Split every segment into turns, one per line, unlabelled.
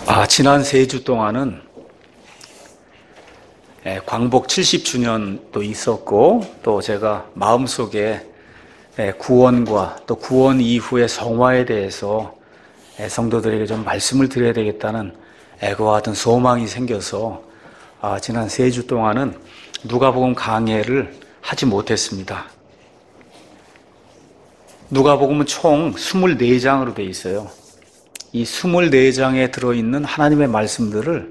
지난 3주 동안은 광복 70주년도 있었고, 또 제가 마음속에 구원과 또 구원 이후의 성화에 대해서 성도들에게 좀 말씀을 드려야 되겠다는 애고와 같은 소망이 생겨서 지난 3주 동안은 누가복음 강해를 하지 못했습니다. 누가복음은 총 24장으로 되어 있어요. 이 24장에 들어있는 하나님의 말씀들을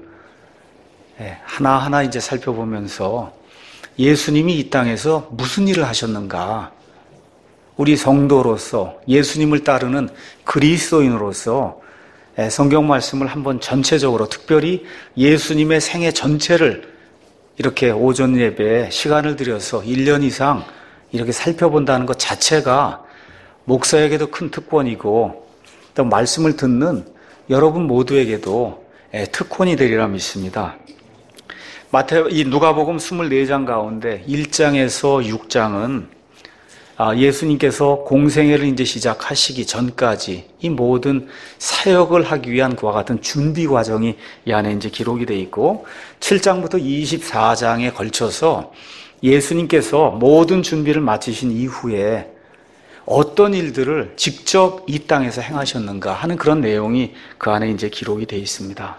하나하나 이제 살펴보면서 예수님이 이 땅에서 무슨 일을 하셨는가, 우리 성도로서 예수님을 따르는 그리스도인으로서 성경 말씀을 한번 전체적으로, 특별히 예수님의 생애 전체를 이렇게 오전 예배에 시간을 들여서 1년 이상 이렇게 살펴본다는 것 자체가 목사에게도 큰 특권이고, 또 말씀을 듣는 여러분 모두에게도 특권이 되리라 믿습니다. 이 누가복음 24장 가운데 1장에서 6장은 예수님께서 공생애를 이제 시작하시기 전까지 이 모든 사역을 하기 위한 그와 같은 준비 과정이 이 안에 이제 기록이 되어 있고, 7장부터 24장에 걸쳐서 예수님께서 모든 준비를 마치신 이후에 어떤 일들을 직접 이 땅에서 행하셨는가 하는 그런 내용이 그 안에 이제 기록이 되어 있습니다.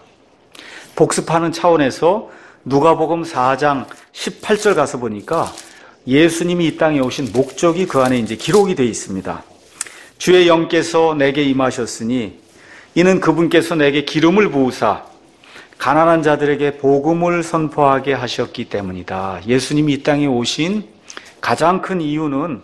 복습하는 차원에서 누가복음 4장 18절 가서 보니까 예수님이 이 땅에 오신 목적이 그 안에 이제 기록이 되어 있습니다. 주의 영께서 내게 임하셨으니 이는 그분께서 내게 기름을 부으사 가난한 자들에게 복음을 선포하게 하셨기 때문이다. 예수님이 이 땅에 오신 가장 큰 이유는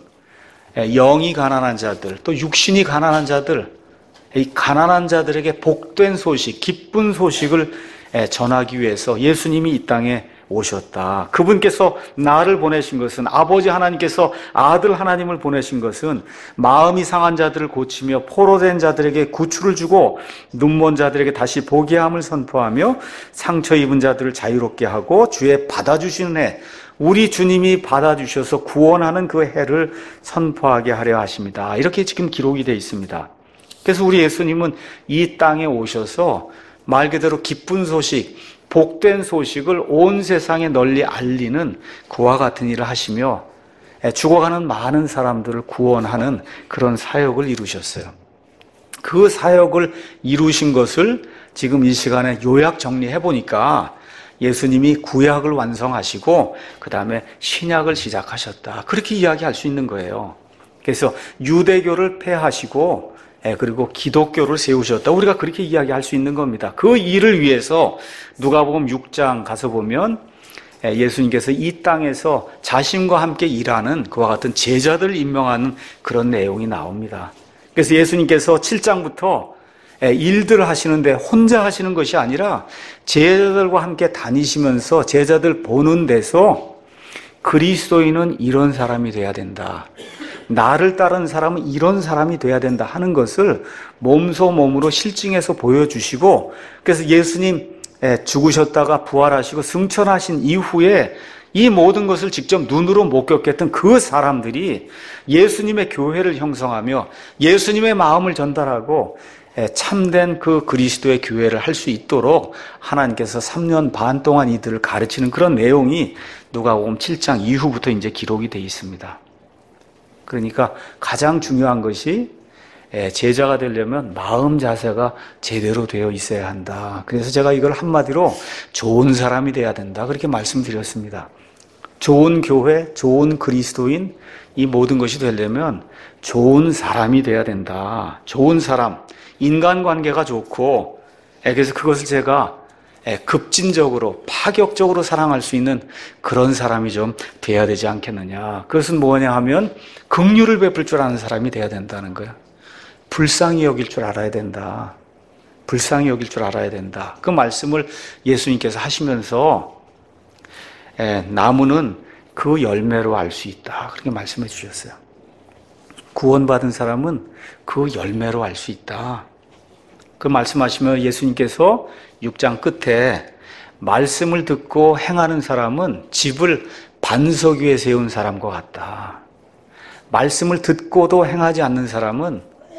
영이 가난한 자들, 또 육신이 가난한 자들, 이 가난한 자들에게 복된 소식, 기쁜 소식을 전하기 위해서 예수님이 이 땅에 오셨다. 그분께서 나를 보내신 것은, 아버지 하나님께서 아들 하나님을 보내신 것은 마음이 상한 자들을 고치며 포로된 자들에게 구출을 주고 눈먼 자들에게 다시 보게 함을 선포하며 상처 입은 자들을 자유롭게 하고 주의 받아주시는 해, 우리 주님이 받아주셔서 구원하는 그 해를 선포하게 하려 하십니다. 이렇게 지금 기록이 되어 있습니다. 그래서 우리 예수님은 이 땅에 오셔서 말 그대로 기쁜 소식, 복된 소식을 온 세상에 널리 알리는 그와 같은 일을 하시며 죽어가는 많은 사람들을 구원하는 그런 사역을 이루셨어요. 그 사역을 이루신 것을 지금 이 시간에 요약 정리해 보니까 예수님이 구약을 완성하시고 그 다음에 신약을 시작하셨다, 그렇게 이야기할 수 있는 거예요. 그래서 유대교를 폐하시고 그리고 기독교를 세우셨다, 우리가 그렇게 이야기할 수 있는 겁니다. 그 일을 위해서 누가복음 6장 가서 보면 예수님께서 이 땅에서 자신과 함께 일하는 그와 같은 제자들을 임명하는 그런 내용이 나옵니다. 그래서 예수님께서 7장부터 일들을 하시는데 혼자 하시는 것이 아니라 제자들과 함께 다니시면서 제자들 보는 데서 그리스도인은 이런 사람이 돼야 된다, 나를 따르는 사람은 이런 사람이 돼야 된다 하는 것을 몸소 몸으로 실증해서 보여주시고, 그래서 예수님 죽으셨다가 부활하시고 승천하신 이후에 이 모든 것을 직접 눈으로 목격했던 그 사람들이 예수님의 교회를 형성하며 예수님의 마음을 전달하고 참된 그 그리스도의 교회를 할 수 있도록 하나님께서 3년 반 동안 이들을 가르치는 그런 내용이 누가복음 7장 이후부터 이제 기록이 되어 있습니다. 그러니까 가장 중요한 것이 제자가 되려면 마음 자세가 제대로 되어 있어야 한다. 그래서 제가 이걸 한마디로 좋은 사람이 돼야 된다, 그렇게 말씀드렸습니다. 좋은 교회, 좋은 그리스도인, 이 모든 것이 되려면 좋은 사람이 돼야 된다. 좋은 사람, 인간관계가 좋고, 그래서 그것을 제가 급진적으로 파격적으로 사랑할 수 있는 그런 사람이 좀 돼야 되지 않겠느냐. 그것은 뭐냐 하면 긍휼을 베풀 줄 아는 사람이 돼야 된다는 거예요. 불쌍히 여길 줄 알아야 된다. 불쌍히 여길 줄 알아야 된다. 그 말씀을 예수님께서 하시면서 나무는 그 열매로 알 수 있다, 그렇게 말씀해 주셨어요. 구원받은 사람은 그 열매로 알 수 있다. 그 말씀하시며 예수님께서 6장 끝에 말씀을 듣고 행하는 사람은 집을 반석 위에 세운 사람과 같다. 말씀을 듣고도 행하지 않는 사람은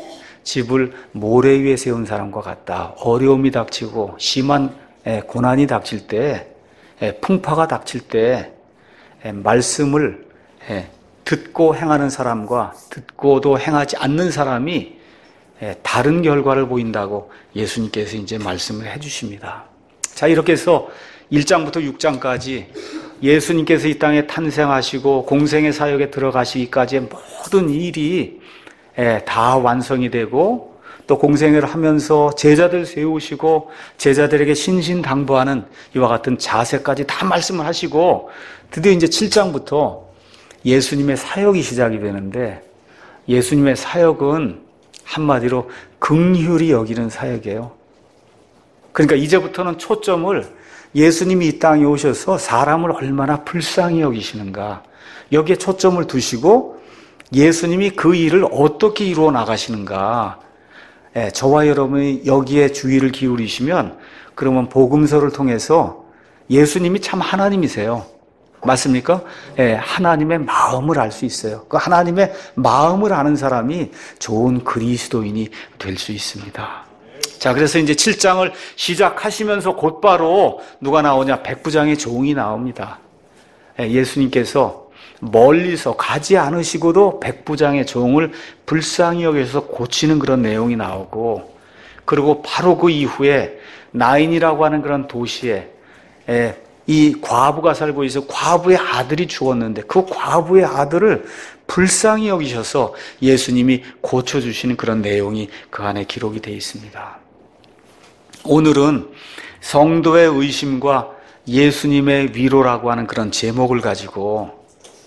집을 모래 위에 세운 사람과 같다. 어려움이 닥치고 심한 고난이 닥칠 때, 풍파가 닥칠 때 말씀을 듣고 행하는 사람과 듣고도 행하지 않는 사람이 다른 결과를 보인다고 예수님께서 이제 말씀을 해주십니다. 자, 이렇게 해서 1장부터 6장까지 예수님께서 이 땅에 탄생하시고 공생의 사역에 들어가시기까지의 모든 일이 다 완성이 되고 또 공생을 하면서 제자들 세우시고 제자들에게 신신당부하는 이와 같은 자세까지 다 말씀을 하시고 드디어 이제 7장부터 예수님의 사역이 시작이 되는데 예수님의 사역은 한마디로 긍휼히 여기는 사역이에요. 그러니까 이제부터는 초점을 예수님이 이 땅에 오셔서 사람을 얼마나 불쌍히 여기시는가 여기에 초점을 두시고 예수님이 그 일을 어떻게 이루어 나가시는가 저와 여러분이 여기에 주의를 기울이시면 그러면 복음서를 통해서 예수님이 참 하나님이세요. 맞습니까? 하나님의 마음을 알 수 있어요. 그 하나님의 마음을 아는 사람이 좋은 그리스도인이 될 수 있습니다. 자, 그래서 이제 7장을 시작하시면서 곧바로 누가 나오냐? 백부장의 종이 나옵니다. 예수님께서 멀리서 가지 않으시고도 백부장의 종을 불쌍히 여기셔서 고치는 그런 내용이 나오고 그리고 바로 그 이후에 나인이라고 하는 그런 도시에 이 과부가 살고 있어 과부의 아들이 죽었는데 그 과부의 아들을 불쌍히 여기셔서 예수님이 고쳐주시는 그런 내용이 그 안에 기록이 되어 있습니다. 오늘은 성도의 의심과 예수님의 위로라고 하는 그런 제목을 가지고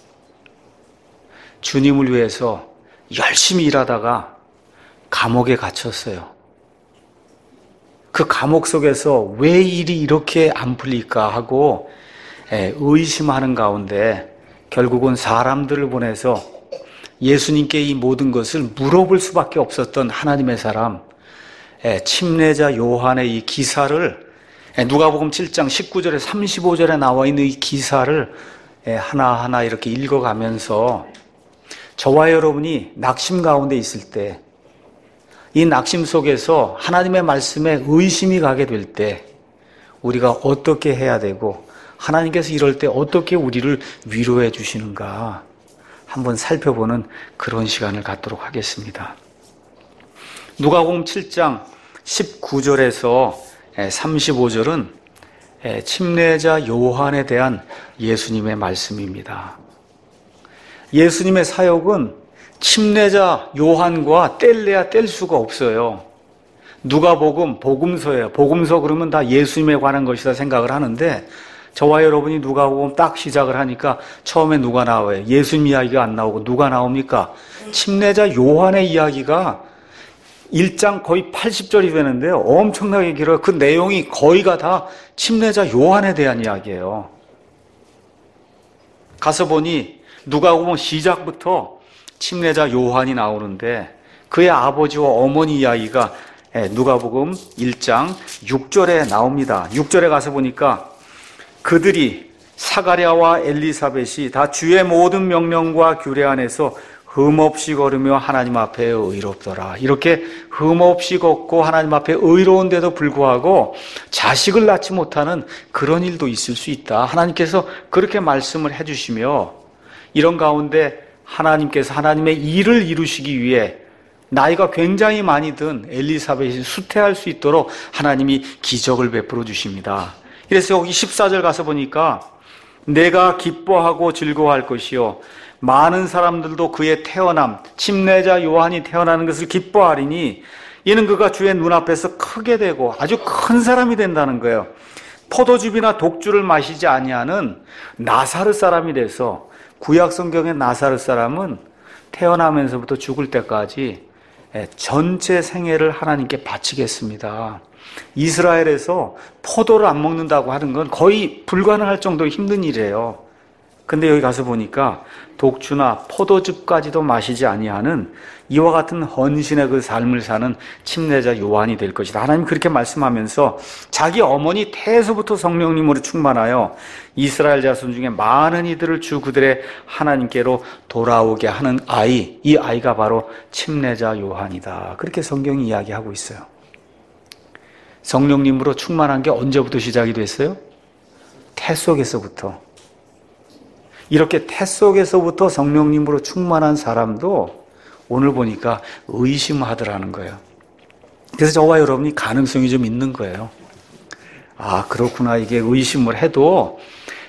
주님을 위해서 열심히 일하다가 감옥에 갇혔어요. 그 감옥 속에서 왜 일이 이렇게 안 풀릴까 하고 의심하는 가운데 결국은 사람들을 보내서 예수님께 이 모든 것을 물어볼 수밖에 없었던 하나님의 사람 침례자 요한의 이 기사를 누가복음 7장 19절에 35절에 나와 있는 이 기사를 하나하나 이렇게 읽어가면서 저와 여러분이 낙심 가운데 있을 때 이 낙심 속에서 하나님의 말씀에 의심이 가게 될 때 우리가 어떻게 해야 되고 하나님께서 이럴 때 어떻게 우리를 위로해 주시는가 한번 살펴보는 그런 시간을 갖도록 하겠습니다. 누가복음 7장 19절에서 35절은 침례자 요한에 대한 예수님의 말씀입니다. 예수님의 사역은 침례자 요한과 뗄래야 뗄 수가 없어요. 누가복음, 복음서예요. 복음서 그러면 다 예수님에 관한 것이다 생각을 하는데 저와 여러분이 누가복음 딱 시작을 하니까 처음에 누가 나와요? 예수님 이야기가 안 나오고 누가 나옵니까? 침례자 요한의 이야기가 1장 거의 80절이 되는데요. 엄청나게 길어요. 그 내용이 거의가 다 침례자 요한에 대한 이야기예요. 가서 보니 누가복음 시작부터 침례자 요한이 나오는데 그의 아버지와 어머니 이야기가 누가복음 1장 6절에 나옵니다. 6절에 가서 보니까 그들이 사가랴와 엘리사벳이 다 주의 모든 명령과 규례 안에서 흠없이 걸으며 하나님 앞에 의롭더라. 이렇게 흠없이 걷고 하나님 앞에 의로운데도 불구하고 자식을 낳지 못하는 그런 일도 있을 수 있다. 하나님께서 그렇게 말씀을 해주시며 이런 가운데 하나님께서 하나님의 일을 이루시기 위해 나이가 굉장히 많이 든 엘리사벳이 수태할 수 있도록 하나님이 기적을 베풀어 주십니다. 그래서 여기 14절 가서 보니까 내가 기뻐하고 즐거워할 것이요 많은 사람들도 그의 태어남 침례자 요한이 태어나는 것을 기뻐하리니 이는 그가 주의 눈앞에서 크게 되고 아주 큰 사람이 된다는 거예요. 포도즙이나 독주를 마시지 아니하는 나사렛 사람이 돼서 구약 성경의 나사렛 사람은 태어나면서부터 죽을 때까지 전체 생애를 하나님께 바치겠습니다. 이스라엘에서 포도를 안 먹는다고 하는 건 거의 불가능할 정도로 힘든 일이에요. 근데 여기 가서 보니까 독주나 포도즙까지도 마시지 아니하는 이와 같은 헌신의 그 삶을 사는 침례자 요한이 될 것이다. 하나님 그렇게 말씀하면서 자기 어머니 태에서부터 성령님으로 충만하여 이스라엘 자손 중에 많은 이들을 주 그들의 하나님께로 돌아오게 하는 아이, 이 아이가 바로 침례자 요한이다. 그렇게 성경이 이야기하고 있어요. 성령님으로 충만한 게 언제부터 시작이 됐어요? 태 속에서부터. 이렇게 태 속에서부터 성령님으로 충만한 사람도 오늘 보니까 의심하더라는 거예요. 그래서 저와 여러분이 가능성이 좀 있는 거예요. 아, 그렇구나. 이게 의심을 해도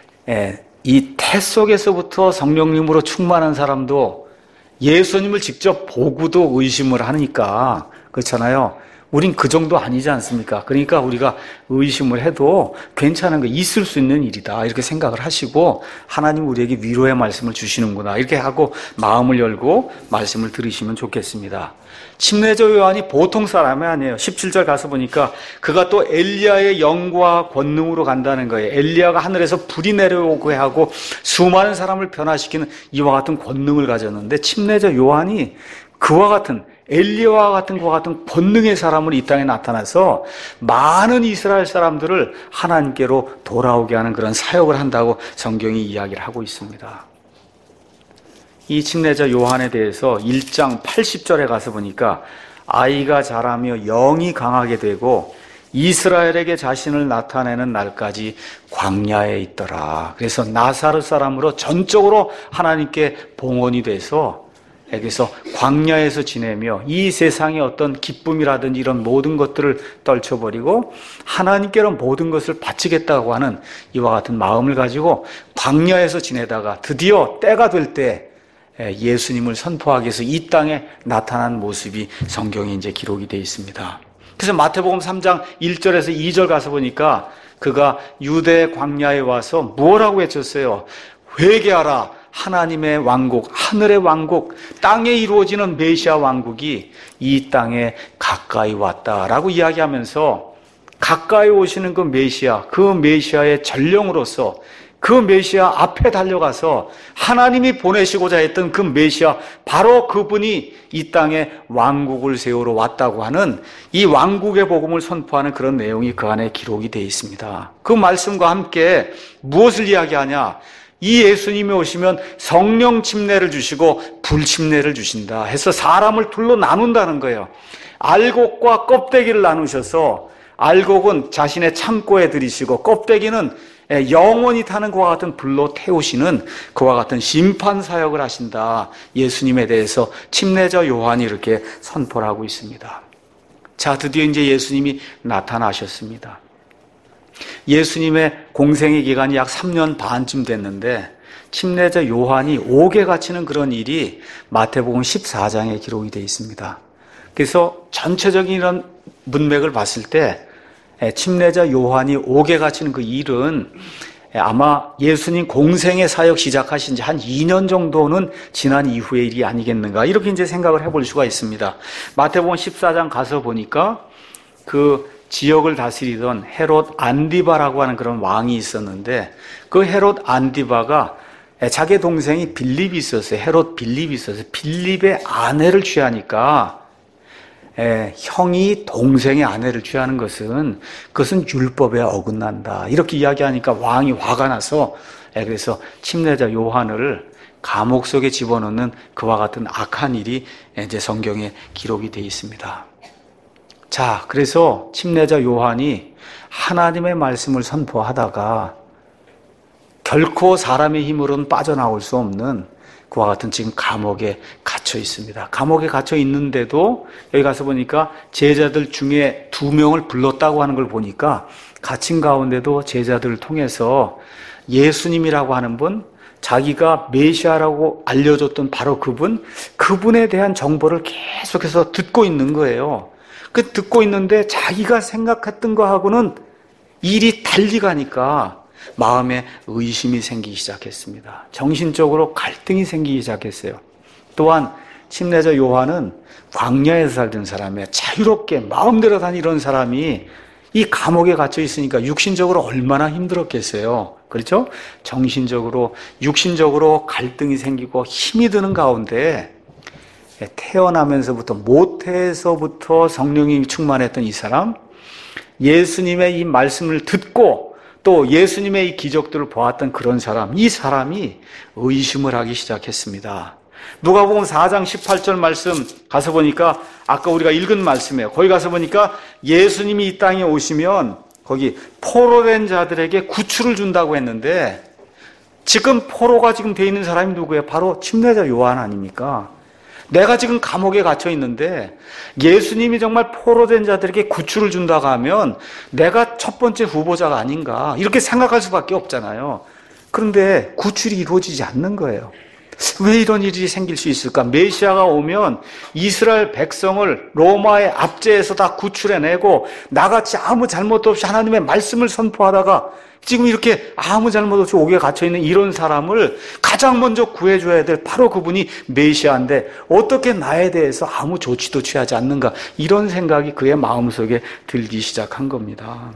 이 태 속에서부터 성령님으로 충만한 사람도 예수님을 직접 보고도 의심을 하니까 그렇잖아요. 우린 그 정도 아니지 않습니까? 그러니까 우리가 의심을 해도 괜찮은 거 있을 수 있는 일이다 이렇게 생각을 하시고 하나님 우리에게 위로의 말씀을 주시는구나 이렇게 하고 마음을 열고 말씀을 들으시면 좋겠습니다. 침례자 요한이 보통 사람이 아니에요. 17절 가서 보니까 그가 또 엘리야의 영과 권능으로 간다는 거예요. 엘리야가 하늘에서 불이 내려오게 하고 수많은 사람을 변화시키는 이와 같은 권능을 가졌는데 침례자 요한이 그와 같은 엘리야와 같은 그와 같은 권능의 사람으로 이 땅에 나타나서 많은 이스라엘 사람들을 하나님께로 돌아오게 하는 그런 사역을 한다고 성경이 이야기를 하고 있습니다. 이 침례자 요한에 대해서 1장 80절에 가서 보니까 아이가 자라며 영이 강하게 되고 이스라엘에게 자신을 나타내는 날까지 광야에 있더라. 그래서 나사렛 사람으로 전적으로 하나님께 봉헌이 돼서 그래서 광야에서 지내며 이 세상의 어떤 기쁨이라든지 이런 모든 것들을 떨쳐버리고 하나님께로 모든 것을 바치겠다고 하는 이와 같은 마음을 가지고 광야에서 지내다가 드디어 때가 될 때 예수님을 선포하기 위해서 이 땅에 나타난 모습이 성경에 이제 기록이 되어 있습니다. 그래서 마태복음 3장 1절에서 2절 가서 보니까 그가 유대 광야에 와서 뭐라고 외쳤어요? 회개하라. 하나님의 왕국, 하늘의 왕국, 땅에 이루어지는 메시아 왕국이 이 땅에 가까이 왔다라고 이야기하면서 가까이 오시는 그 메시아의 전령으로서 그 메시아 앞에 달려가서 하나님이 보내시고자 했던 그 메시아, 바로 그분이 이 땅에 왕국을 세우러 왔다고 하는 이 왕국의 복음을 선포하는 그런 내용이 그 안에 기록이 되어 있습니다. 그 말씀과 함께 무엇을 이야기하냐? 이 예수님이 오시면 성령 침례를 주시고 불침례를 주신다 해서 사람을 둘로 나눈다는 거예요. 알곡과 껍데기를 나누셔서 알곡은 자신의 창고에 들이시고 껍데기는 영원히 타는 그와 같은 불로 태우시는 그와 같은 심판 사역을 하신다. 예수님에 대해서 침례자 요한이 이렇게 선포를 하고 있습니다. 자, 드디어 이제 예수님이 나타나셨습니다. 예수님의 공생의 기간이 약 3년 반쯤 됐는데 침례자 요한이 옥에 갇히는 그런 일이 마태복음 14장에 기록이 되어 있습니다. 그래서 전체적인 이런 문맥을 봤을 때 침례자 요한이 옥에 갇히는 그 일은 아마 예수님 공생의 사역 시작하신 지 한 2년 정도는 지난 이후의 일이 아니겠는가 이렇게 이제 생각을 해볼 수가 있습니다. 마태복음 14장 가서 보니까 그 지역을 다스리던 헤롯 안디바라고 하는 그런 왕이 있었는데 그 헤롯 안디바가 자기 동생이 빌립이 있었어요. 헤롯 빌립이 있었어요. 빌립의 아내를 취하니까 형이 동생의 아내를 취하는 것은 그것은 율법에 어긋난다. 이렇게 이야기하니까 왕이 화가 나서 그래서 침례자 요한을 감옥 속에 집어넣는 그와 같은 악한 일이 이제 성경에 기록이 되어 있습니다. 자, 그래서 침례자 요한이 하나님의 말씀을 선포하다가 결코 사람의 힘으로는 빠져나올 수 없는 그와 같은 지금 감옥에 갇혀 있습니다. 감옥에 갇혀 있는데도 여기 가서 보니까 제자들 중에 2명을 불렀다고 하는 걸 보니까 갇힌 가운데도 제자들을 통해서 예수님이라고 하는 분, 자기가 메시아라고 알려줬던 바로 그분에 대한 정보를 계속해서 듣고 있는 거예요. 그 듣고 있는데 자기가 생각했던 거하고는 일이 달리 가니까 마음에 의심이 생기기 시작했습니다. 정신적으로 갈등이 생기기 시작했어요. 또한 침례자 요한은 광야에서 살던 사람이에요. 자유롭게 마음대로 다니던 사람이 이 감옥에 갇혀 있으니까 육신적으로 얼마나 힘들었겠어요. 그렇죠? 정신적으로, 육신적으로 갈등이 생기고 힘이 드는 가운데 태어나면서부터, 모태에서부터 성령이 충만했던 이 사람, 예수님의 이 말씀을 듣고 또 예수님의 이 기적들을 보았던 그런 사람, 이 사람이 의심을 하기 시작했습니다. 누가복음 4장 18절 말씀 가서 보니까 아까 우리가 읽은 말씀이에요. 거기 가서 보니까 예수님이 이 땅에 오시면 거기 포로된 자들에게 구출을 준다고 했는데, 지금 포로가 지금 돼 있는 사람이 누구예요? 바로 침례자 요한 아닙니까? 내가 지금 감옥에 갇혀 있는데 예수님이 정말 포로된 자들에게 구출을 준다고 하면 내가 첫 번째 후보자가 아닌가, 이렇게 생각할 수밖에 없잖아요. 그런데 구출이 이루어지지 않는 거예요. 왜 이런 일이 생길 수 있을까? 메시아가 오면 이스라엘 백성을 로마의 압제에서 다 구출해내고 나같이 아무 잘못도 없이 하나님의 말씀을 선포하다가 지금 이렇게 아무 잘못 없이 옥에 갇혀있는 이런 사람을 가장 먼저 구해줘야 될 바로 그분이 메시아인데 어떻게 나에 대해서 아무 조치도 취하지 않는가, 이런 생각이 그의 마음속에 들기 시작한 겁니다.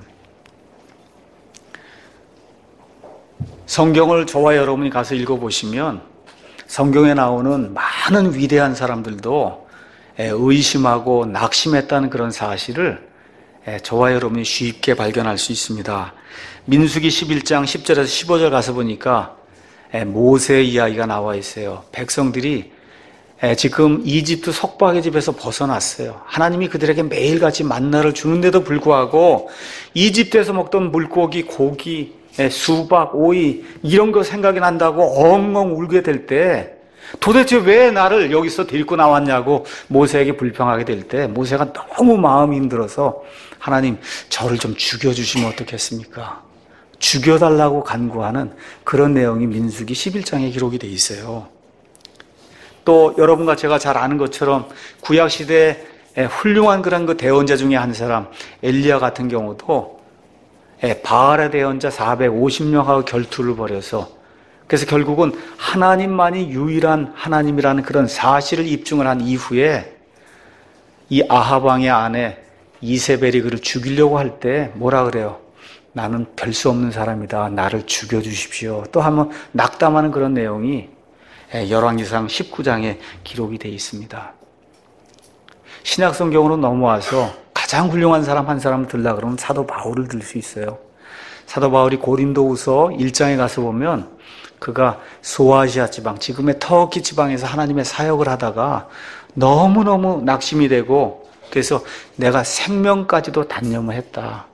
성경을 저와 여러분이 가서 읽어보시면 성경에 나오는 많은 위대한 사람들도 의심하고 낙심했다는 그런 사실을 저와 여러분이 쉽게 발견할 수 있습니다. 민수기 11장 10절에서 15절 가서 보니까 모세의 이야기가 나와 있어요. 백성들이 지금 이집트 속박의 집에서 벗어났어요. 하나님이 그들에게 매일같이 만나를 주는데도 불구하고 이집트에서 먹던 물고기, 고기, 수박, 오이 이런 거 생각이 난다고 엉엉 울게 될 때, 도대체 왜 나를 여기서 데리고 나왔냐고 모세에게 불평하게 될 때, 모세가 너무 마음이 힘들어서 하나님, 저를 좀 죽여주시면 어떻겠습니까? 죽여달라고 간구하는 그런 내용이 민수기 11장에 기록이 돼 있어요. 또 여러분과 제가 잘 아는 것처럼 구약시대에 훌륭한 그런 그 대언자 중에 한 사람 엘리야 같은 경우도 바알의 대언자 450명하고 결투를 벌여서, 그래서 결국은 하나님만이 유일한 하나님이라는 그런 사실을 입증을 한 이후에 이 아합 왕의 아내 이세벨이 그를 죽이려고 할 때 뭐라 그래요? 나는 별 수 없는 사람이다, 나를 죽여주십시오. 또 한번 낙담하는 그런 내용이 열왕기상 19장에 기록이 되어 있습니다. 신약성경으로 넘어와서 가장 훌륭한 사람 한 사람을 들라 그러면 사도 바울을 들 수 있어요. 사도 바울이 고린도후서 1장에 가서 보면 그가 소아시아 지방, 지금의 터키 지방에서 하나님의 사역을 하다가 너무너무 낙심이 되고, 그래서 내가 생명까지도 단념을 했다,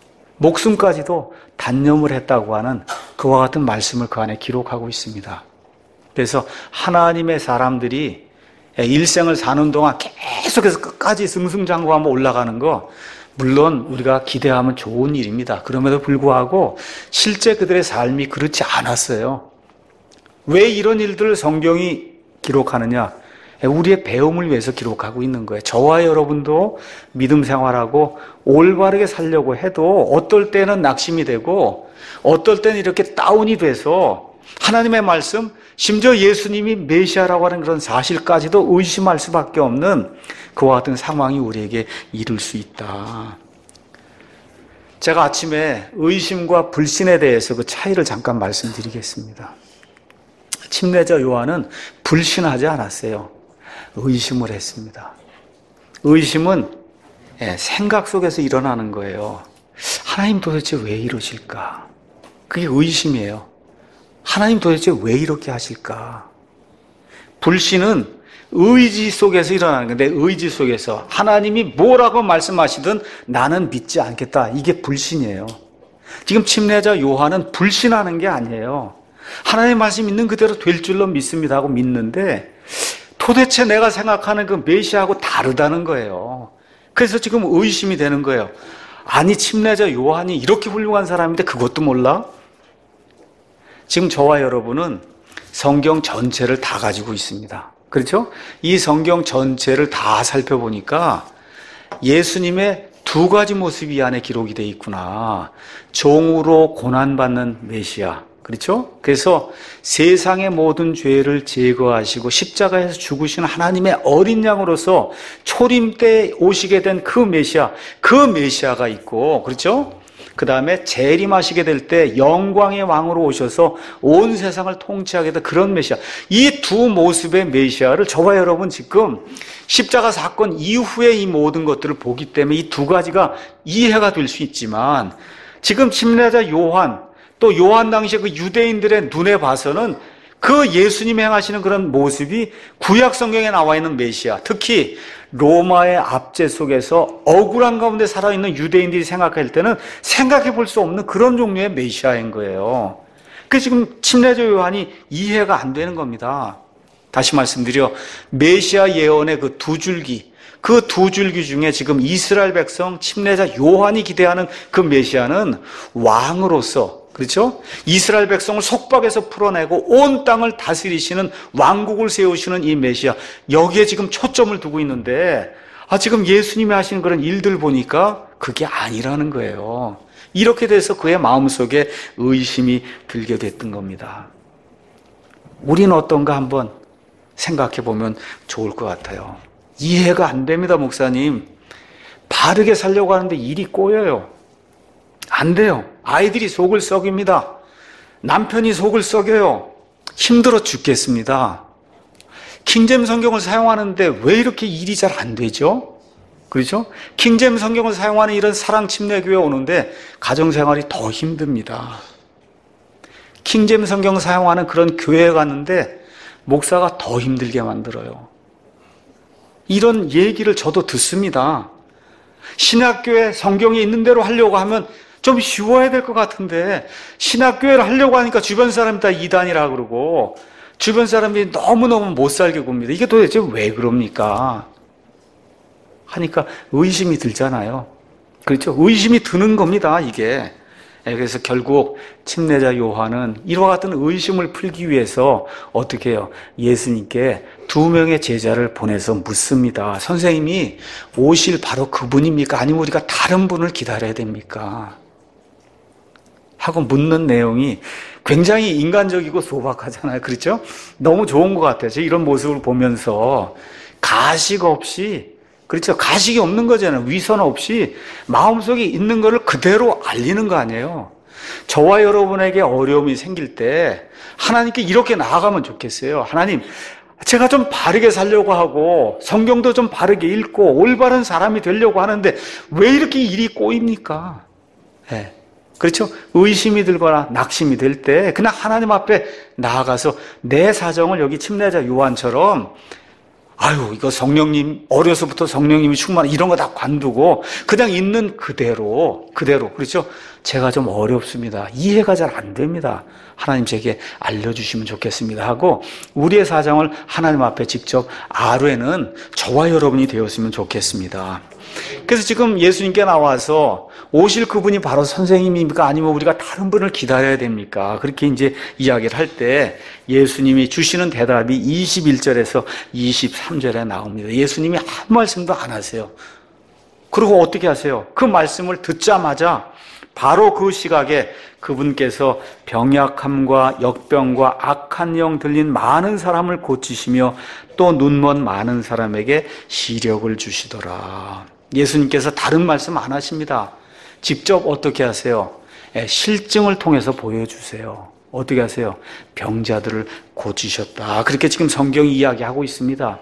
목숨까지도 단념을 했다고 하는 그와 같은 말씀을 그 안에 기록하고 있습니다. 그래서 하나님의 사람들이 일생을 사는 동안 계속해서 끝까지 승승장구하며 올라가는 거, 물론 우리가 기대하면 좋은 일입니다. 그럼에도 불구하고 실제 그들의 삶이 그렇지 않았어요. 왜 이런 일들을 성경이 기록하느냐? 우리의 배움을 위해서 기록하고 있는 거예요. 저와 여러분도 믿음 생활하고 올바르게 살려고 해도 어떨 때는 낙심이 되고 어떨 때는 이렇게 다운이 돼서 하나님의 말씀, 심지어 예수님이 메시아라고 하는 그런 사실까지도 의심할 수밖에 없는 그와 같은 상황이 우리에게 이룰 수 있다. 제가 아침에 의심과 불신에 대해서 그 차이를 잠깐 말씀드리겠습니다. 침례자 요한은 불신하지 않았어요. 의심을 했습니다. 의심은 생각 속에서 일어나는 거예요. 하나님 도대체 왜 이러실까? 그게 의심이에요. 하나님 도대체 왜 이렇게 하실까? 불신은 의지 속에서 일어나는 건데, 의지 속에서 하나님이 뭐라고 말씀하시든 나는 믿지 않겠다, 이게 불신이에요. 지금 침례자 요한은 불신하는 게 아니에요. 하나님의 말씀 있는 그대로 될 줄로 믿습니다 하고 믿는데 도대체 내가 생각하는 그 메시아하고 다르다는 거예요. 그래서 지금 의심이 되는 거예요. 아니, 침례자 요한이 이렇게 훌륭한 사람인데 그것도 몰라? 지금 저와 여러분은 성경 전체를 다 가지고 있습니다. 그렇죠? 이 성경 전체를 다 살펴보니까 예수님의 두 가지 모습이 이 안에 기록이 되어 있구나. 종으로 고난받는 메시아, 그렇죠? 그래서 세상의 모든 죄를 제거하시고 십자가에서 죽으신 하나님의 어린 양으로서 초림 때 오시게 된 그 메시아, 그 메시아가 있고, 그렇죠? 그 다음에 재림하시게 될 때 영광의 왕으로 오셔서 온 세상을 통치하게 될 그런 메시아. 이 두 모습의 메시아를 저와 여러분 지금 십자가 사건 이후에 이 모든 것들을 보기 때문에 이 두 가지가 이해가 될 수 있지만, 지금 침례자 요한, 또 요한 당시에 그 유대인들의 눈에 봐서는 그 예수님이 행하시는 그런 모습이 구약 성경에 나와 있는 메시아, 특히 로마의 압제 속에서 억울한 가운데 살아있는 유대인들이 생각할 때는 생각해 볼 수 없는 그런 종류의 메시아인 거예요. 그래서 지금 침례자 요한이 이해가 안 되는 겁니다. 다시 말씀드려, 메시아 예언의 그 두 줄기, 그 두 줄기 중에 지금 이스라엘 백성 침례자 요한이 기대하는 그 메시아는 왕으로서, 그렇죠? 이스라엘 백성을 속박에서 풀어내고 온 땅을 다스리시는 왕국을 세우시는 이 메시아, 여기에 지금 초점을 두고 있는데, 지금 예수님이 하시는 그런 일들 보니까 그게 아니라는 거예요. 이렇게 돼서 그의 마음속에 의심이 들게 됐던 겁니다. 우리는 어떤가 한번 생각해 보면 좋을 것 같아요. 이해가 안 됩니다, 목사님. 바르게 살려고 하는데 일이 꼬여요. 안 돼요. 아이들이 속을 썩입니다. 남편이 속을 썩여요. 힘들어 죽겠습니다. 킹제임 성경을 사용하는데 왜 이렇게 일이 잘 안 되죠? 그렇죠? 킹제임 성경을 사용하는 이런 사랑 침례교회 오는데 가정생활이 더 힘듭니다. 킹제임 성경 사용하는 그런 교회에 갔는데 목사가 더 힘들게 만들어요. 이런 얘기를 저도 듣습니다. 신학교에 성경이 있는 대로 하려고 하면 좀 쉬워야 될 것 같은데, 신학교회를 하려고 하니까 주변 사람이 다 이단이라 그러고 주변 사람들이 너무너무 못 살게 굽니다. 이게 도대체 왜 그럽니까? 하니까 의심이 들잖아요. 그렇죠? 의심이 드는 겁니다, 이게. 그래서 결국 침례자 요한은 이와 같은 의심을 풀기 위해서 어떻게 해요? 예수님께 두 명의 제자를 보내서 묻습니다. 선생님이 오실 바로 그분입니까? 아니면 우리가 다른 분을 기다려야 됩니까? 하고 묻는 내용이 굉장히 인간적이고 소박하잖아요. 그렇죠? 너무 좋은 것 같아요. 이런 모습을 보면서 가식 없이, 그렇죠? 가식이 없는 거잖아요. 위선 없이 마음속에 있는 거를 그대로 알리는 거 아니에요. 저와 여러분에게 어려움이 생길 때 하나님께 이렇게 나아가면 좋겠어요. 하나님, 제가 좀 바르게 살려고 하고 성경도 좀 바르게 읽고 올바른 사람이 되려고 하는데 왜 이렇게 일이 꼬입니까? 네. 그렇죠? 의심이 들거나 낙심이 될 때 그냥 하나님 앞에 나아가서 내 사정을 여기 침례자 요한처럼, 아유, 이거 성령님, 어려서부터 성령님이 충만한 이런 거 다 관두고 그냥 있는 그대로, 그렇죠? 제가 좀 어렵습니다. 이해가 잘 안 됩니다. 하나님 제게 알려주시면 좋겠습니다 하고 우리의 사정을 하나님 앞에 직접 아뢰는 저와 여러분이 되었으면 좋겠습니다. 그래서 지금 예수님께 나와서 오실 그분이 바로 선생님입니까? 아니면 우리가 다른 분을 기다려야 됩니까? 그렇게 이제 이야기를 할 때 예수님이 주시는 대답이 21절에서 23절에 나옵니다. 예수님이 한 말씀도 안 하세요. 그리고 어떻게 하세요? 그 말씀을 듣자마자 바로 그 시각에 그분께서 병약함과 역병과 악한 영 들린 많은 사람을 고치시며 또 눈먼 많은 사람에게 시력을 주시더라. 예수님께서 다른 말씀 안 하십니다. 직접 어떻게 하세요? 실증을 통해서 보여주세요. 어떻게 하세요? 병자들을 고치셨다. 그렇게 지금 성경이 이야기하고 있습니다.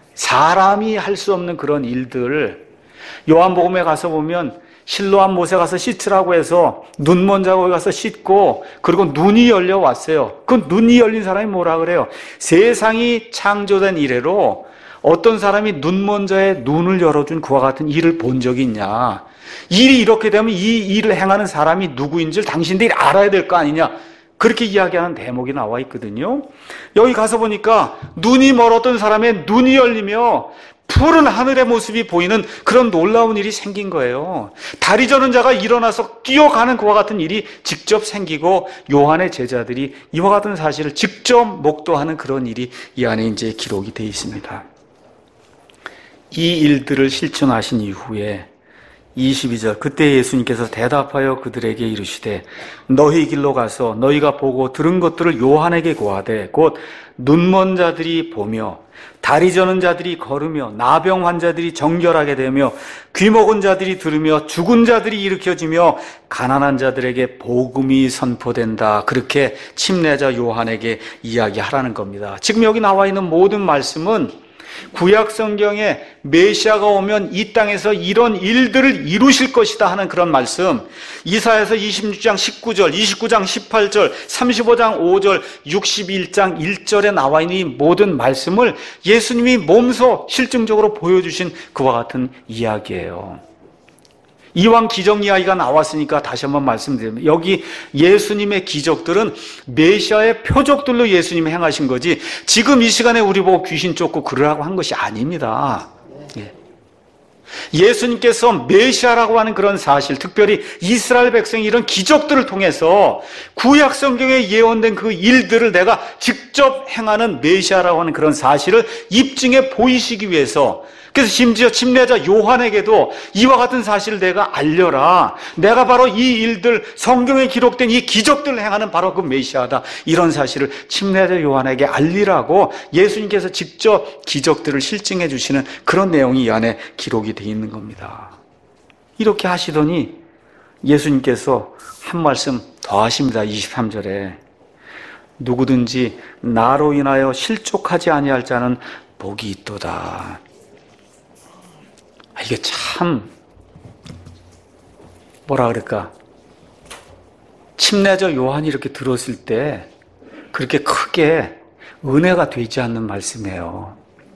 사람이 할 수 없는 그런 일들, 요한복음에 가서 보면 실로암 못에 가서 씻으라고 해서 눈먼 자가 가서 씻고 그리고 눈이 열려왔어요. 그 눈이 열린 사람이 뭐라 그래요? 세상이 창조된 이래로 어떤 사람이 눈먼 자의 눈을 열어준 그와 같은 일을 본 적이 있냐? 일이 이렇게 되면 이 일을 행하는 사람이 누구인지를 당신들이 알아야 될 거 아니냐? 그렇게 이야기하는 대목이 나와 있거든요. 여기 가서 보니까 눈이 멀었던 사람의 눈이 열리며 푸른 하늘의 모습이 보이는 그런 놀라운 일이 생긴 거예요. 다리 저는 자가 일어나서 뛰어가는 그와 같은 일이 직접 생기고 요한의 제자들이 이와 같은 사실을 직접 목도하는 그런 일이 이 안에 이제 기록이 되어 있습니다. 이 일들을 실천하신 이후에 22절 그때 예수님께서 대답하여 그들에게 이르시되 너희 길로 가서 너희가 보고 들은 것들을 요한에게 고하되 곧 눈먼 자들이 보며 다리 저는 자들이 걸으며 나병 환자들이 정결하게 되며 귀 먹은 자들이 들으며 죽은 자들이 일으켜지며 가난한 자들에게 복음이 선포된다. 그렇게 침례자 요한에게 이야기하라는 겁니다. 지금 여기 나와 있는 모든 말씀은 구약 성경에 메시아가 오면 이 땅에서 이런 일들을 이루실 것이다 하는 그런 말씀, 이사야서 26장 19절, 29장 18절, 35장 5절, 61장 1절에 나와 있는 이 모든 말씀을 예수님이 몸소 실증적으로 보여주신 그와 같은 이야기예요. 이왕 기적 이야기가 나왔으니까 다시 한번 말씀드리면 여기 예수님의 기적들은 메시아의 표적들로 예수님이 행하신 거지 지금 이 시간에 우리 보고 귀신 쫓고 그러라고 한 것이 아닙니다. 예수님께서 메시아라고 하는 그런 사실, 특별히 이스라엘 백성이 이런 기적들을 통해서 구약 성경에 예언된 그 일들을 내가 직접 행하는 메시아라고 하는 그런 사실을 입증해 보이시기 위해서, 그래서 심지어 침례자 요한에게도 이와 같은 사실을 내가 알려라. 내가 바로 이 일들, 성경에 기록된 이 기적들을 행하는 바로 그 메시아다. 이런 사실을 침례자 요한에게 알리라고 예수님께서 직접 기적들을 실증해 주시는 그런 내용이 이 안에 기록이 되어 있는 겁니다. 이렇게 하시더니 예수님께서 한 말씀 더 하십니다. 23절에 누구든지 나로 인하여 실족하지 아니할 자는 복이 있도다. 이게 참 뭐라 그럴까, 침례자 요한이 이렇게 들었을 때 그렇게 크게 은혜가 되지 않는 말씀이에요.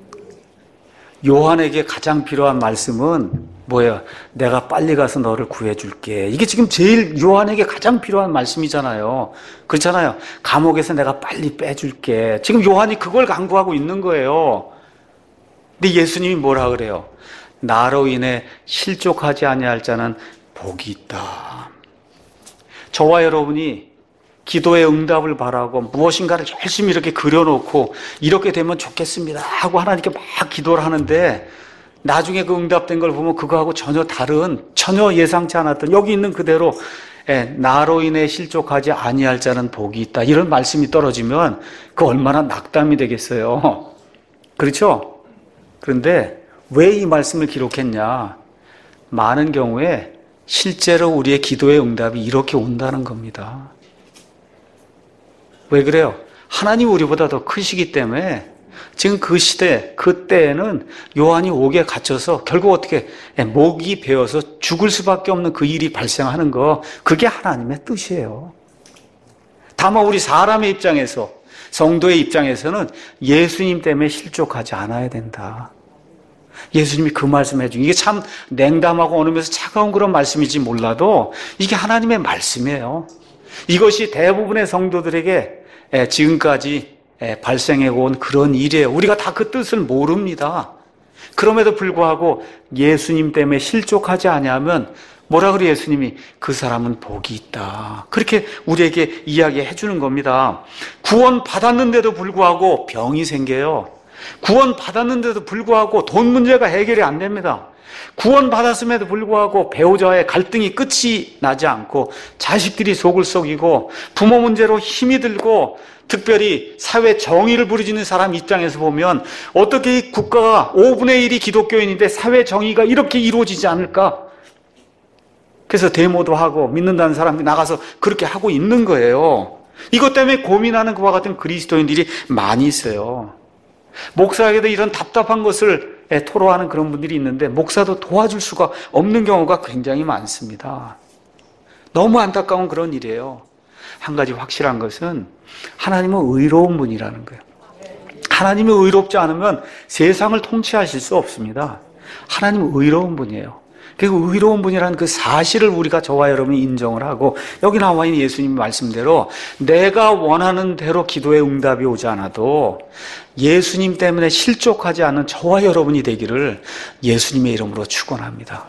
요한에게 가장 필요한 말씀은 뭐예요? 내가 빨리 가서 너를 구해줄게. 이게 지금 제일 요한에게 가장 필요한 말씀이잖아요. 그렇잖아요. 감옥에서 내가 빨리 빼줄게. 지금 요한이 그걸 간구하고 있는 거예요. 근데 예수님이 뭐라 그래요? 나로 인해 실족하지 아니할 자는 복이 있다. 저와 여러분이 기도의 응답을 바라고 무엇인가를 열심히 이렇게 그려놓고 이렇게 되면 좋겠습니다 하고 하나님께 막 기도를 하는데 나중에 그 응답된 걸 보면 그거하고 전혀 다른, 전혀 예상치 않았던, 여기 있는 그대로 나로 인해 실족하지 아니할 자는 복이 있다, 이런 말씀이 떨어지면 그 얼마나 낙담이 되겠어요. 그렇죠? 그런데 왜 이 말씀을 기록했냐? 많은 경우에 실제로 우리의 기도의 응답이 이렇게 온다는 겁니다. 왜 그래요? 하나님 우리보다 더 크시기 때문에 지금 그 시대, 그 때에는 요한이 옥에 갇혀서 결국 어떻게 목이 베어서 죽을 수밖에 없는 그 일이 발생하는 거, 그게 하나님의 뜻이에요. 다만 우리 사람의 입장에서, 성도의 입장에서는 예수님 때문에 실족하지 않아야 된다. 예수님이 그 말씀해 주신, 이게 참 냉담하고 어느면서 차가운 그런 말씀이지 몰라도 이게 하나님의 말씀이에요. 이것이 대부분의 성도들에게 지금까지 발생해 온 그런 일이에요. 우리가 다 그 뜻을 모릅니다. 그럼에도 불구하고 예수님 때문에 실족하지 아니하면 뭐라 그래? 예수님이 그 사람은 복이 있다. 그렇게 우리에게 이야기해 주는 겁니다. 구원 받았는데도 불구하고 병이 생겨요. 구원 받았는데도 불구하고 돈 문제가 해결이 안 됩니다. 구원 받았음에도 불구하고 배우자와의 갈등이 끝이 나지 않고 자식들이 속을 썩이고 부모 문제로 힘이 들고, 특별히 사회 정의를 부르짖는 사람 입장에서 보면 어떻게 이 국가가 5분의 1이 기독교인인데 사회 정의가 이렇게 이루어지지 않을까? 그래서 데모도 하고 믿는다는 사람이 나가서 그렇게 하고 있는 거예요. 이것 때문에 고민하는 그와 같은 그리스도인들이 많이 있어요. 목사에게도 이런 답답한 것을 토로하는 그런 분들이 있는데 목사도 도와줄 수가 없는 경우가 굉장히 많습니다. 너무 안타까운 그런 일이에요. 한 가지 확실한 것은 하나님은 의로운 분이라는 거예요. 하나님이 의롭지 않으면 세상을 통치하실 수 없습니다. 하나님은 의로운 분이에요. 그리고 의로운 분이라는 그 사실을 우리가, 저와 여러분이 인정을 하고, 여기 나와 있는 예수님 말씀대로 내가 원하는 대로 기도의 응답이 오지 않아도 예수님 때문에 실족하지 않는 저와 여러분이 되기를 예수님의 이름으로 축원합니다.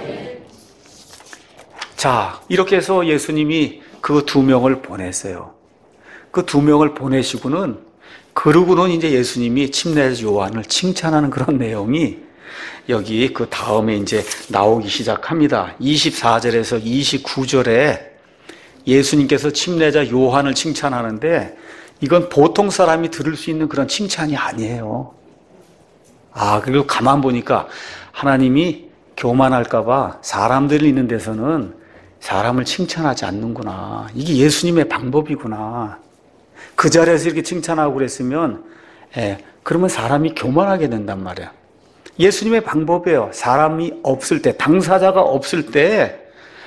자, 이렇게 해서 예수님이 그 2명을 보냈어요. 그 2명을 보내시고는, 그러고는 이제 예수님이 침례자 요한을 칭찬하는 그런 내용이 여기 그 다음에 이제 나오기 시작합니다. 24절에서 29절에 예수님께서 침례자 요한을 칭찬하는데 이건 보통 사람이 들을 수 있는 그런 칭찬이 아니에요. 그리고 가만 보니까 하나님이 교만할까봐 사람들이 있는 데서는 사람을 칭찬하지 않는구나. 이게 예수님의 방법이구나. 그 자리에서 이렇게 칭찬하고 그랬으면, 그러면 사람이 교만하게 된단 말이야. 예수님의 방법이에요. 사람이 없을 때, 당사자가 없을 때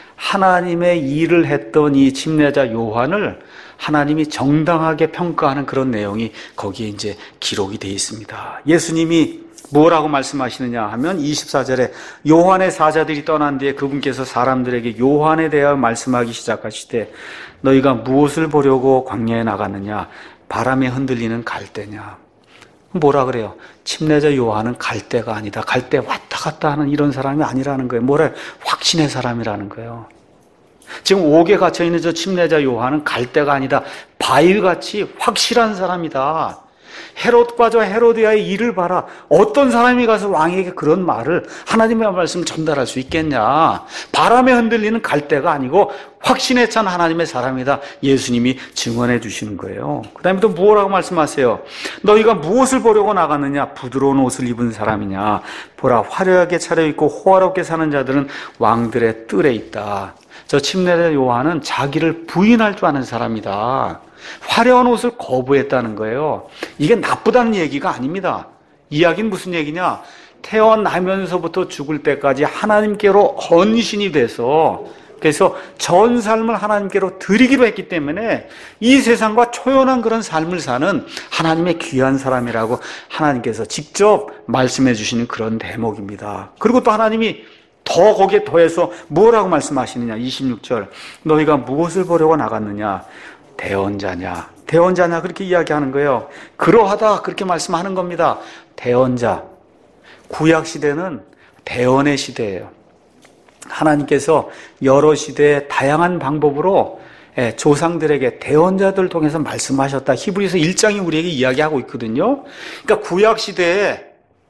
하나님의 일을 했던 이 침례자 요한을 하나님이 정당하게 평가하는 그런 내용이 거기에 이제 기록이 되어 있습니다. 예수님이 뭐라고 말씀하시느냐 하면 24절에 요한의 사자들이 떠난 뒤에 그분께서 사람들에게 요한에 대하여 말씀하기 시작하시되 너희가 무엇을 보려고 광야에 나갔느냐? 바람에 흔들리는 갈대냐? 뭐라 그래요? 침례자 요한은 갈대가 아니다. 갈대 왔다 갔다 하는 이런 사람이 아니라는 거예요. 뭐래? 확신의 사람이라는 거예요. 지금 옥에 갇혀있는 저 침례자 요한은 갈대가 아니다. 바위같이 확실한 사람이다. 헤롯과 저 헤로디아의 일을 봐라. 어떤 사람이 가서 왕에게 그런 말을 하나님의 말씀을 전달할 수 있겠냐. 바람에 흔들리는 갈대가 아니고 확신에 찬 하나님의 사람이다. 예수님이 증언해 주시는 거예요. 그 다음에 또 뭐라고 말씀하세요? 너희가 무엇을 보려고 나갔느냐? 부드러운 옷을 입은 사람이냐? 보라, 화려하게 차려입고 호화롭게 사는 자들은 왕들의 뜰에 있다. 저 침례자 요한은 자기를 부인할 줄 아는 사람이다. 화려한 옷을 거부했다는 거예요. 이게 나쁘다는 얘기가 아닙니다. 이야기는 무슨 얘기냐? 태어나면서부터 죽을 때까지 하나님께로 헌신이 돼서 그래서 전 삶을 하나님께로 드리기로 했기 때문에 이 세상과 초연한 그런 삶을 사는 하나님의 귀한 사람이라고 하나님께서 직접 말씀해 주시는 그런 대목입니다. 그리고 또 하나님이 더 거기에 더해서 뭐라고 말씀하시느냐? 26절 너희가 무엇을 보려고 나갔느냐? 대언자냐? 대언자냐? 그렇게 이야기하는 거예요. 그러하다 그렇게 말씀하는 겁니다. 대언자. 구약시대는 대언의 시대예요. 하나님께서 여러 시대에 다양한 방법으로 조상들에게 대언자들을 통해서 말씀하셨다. 히브리서 1장이 우리에게 이야기하고 있거든요. 그러니까 구약시대에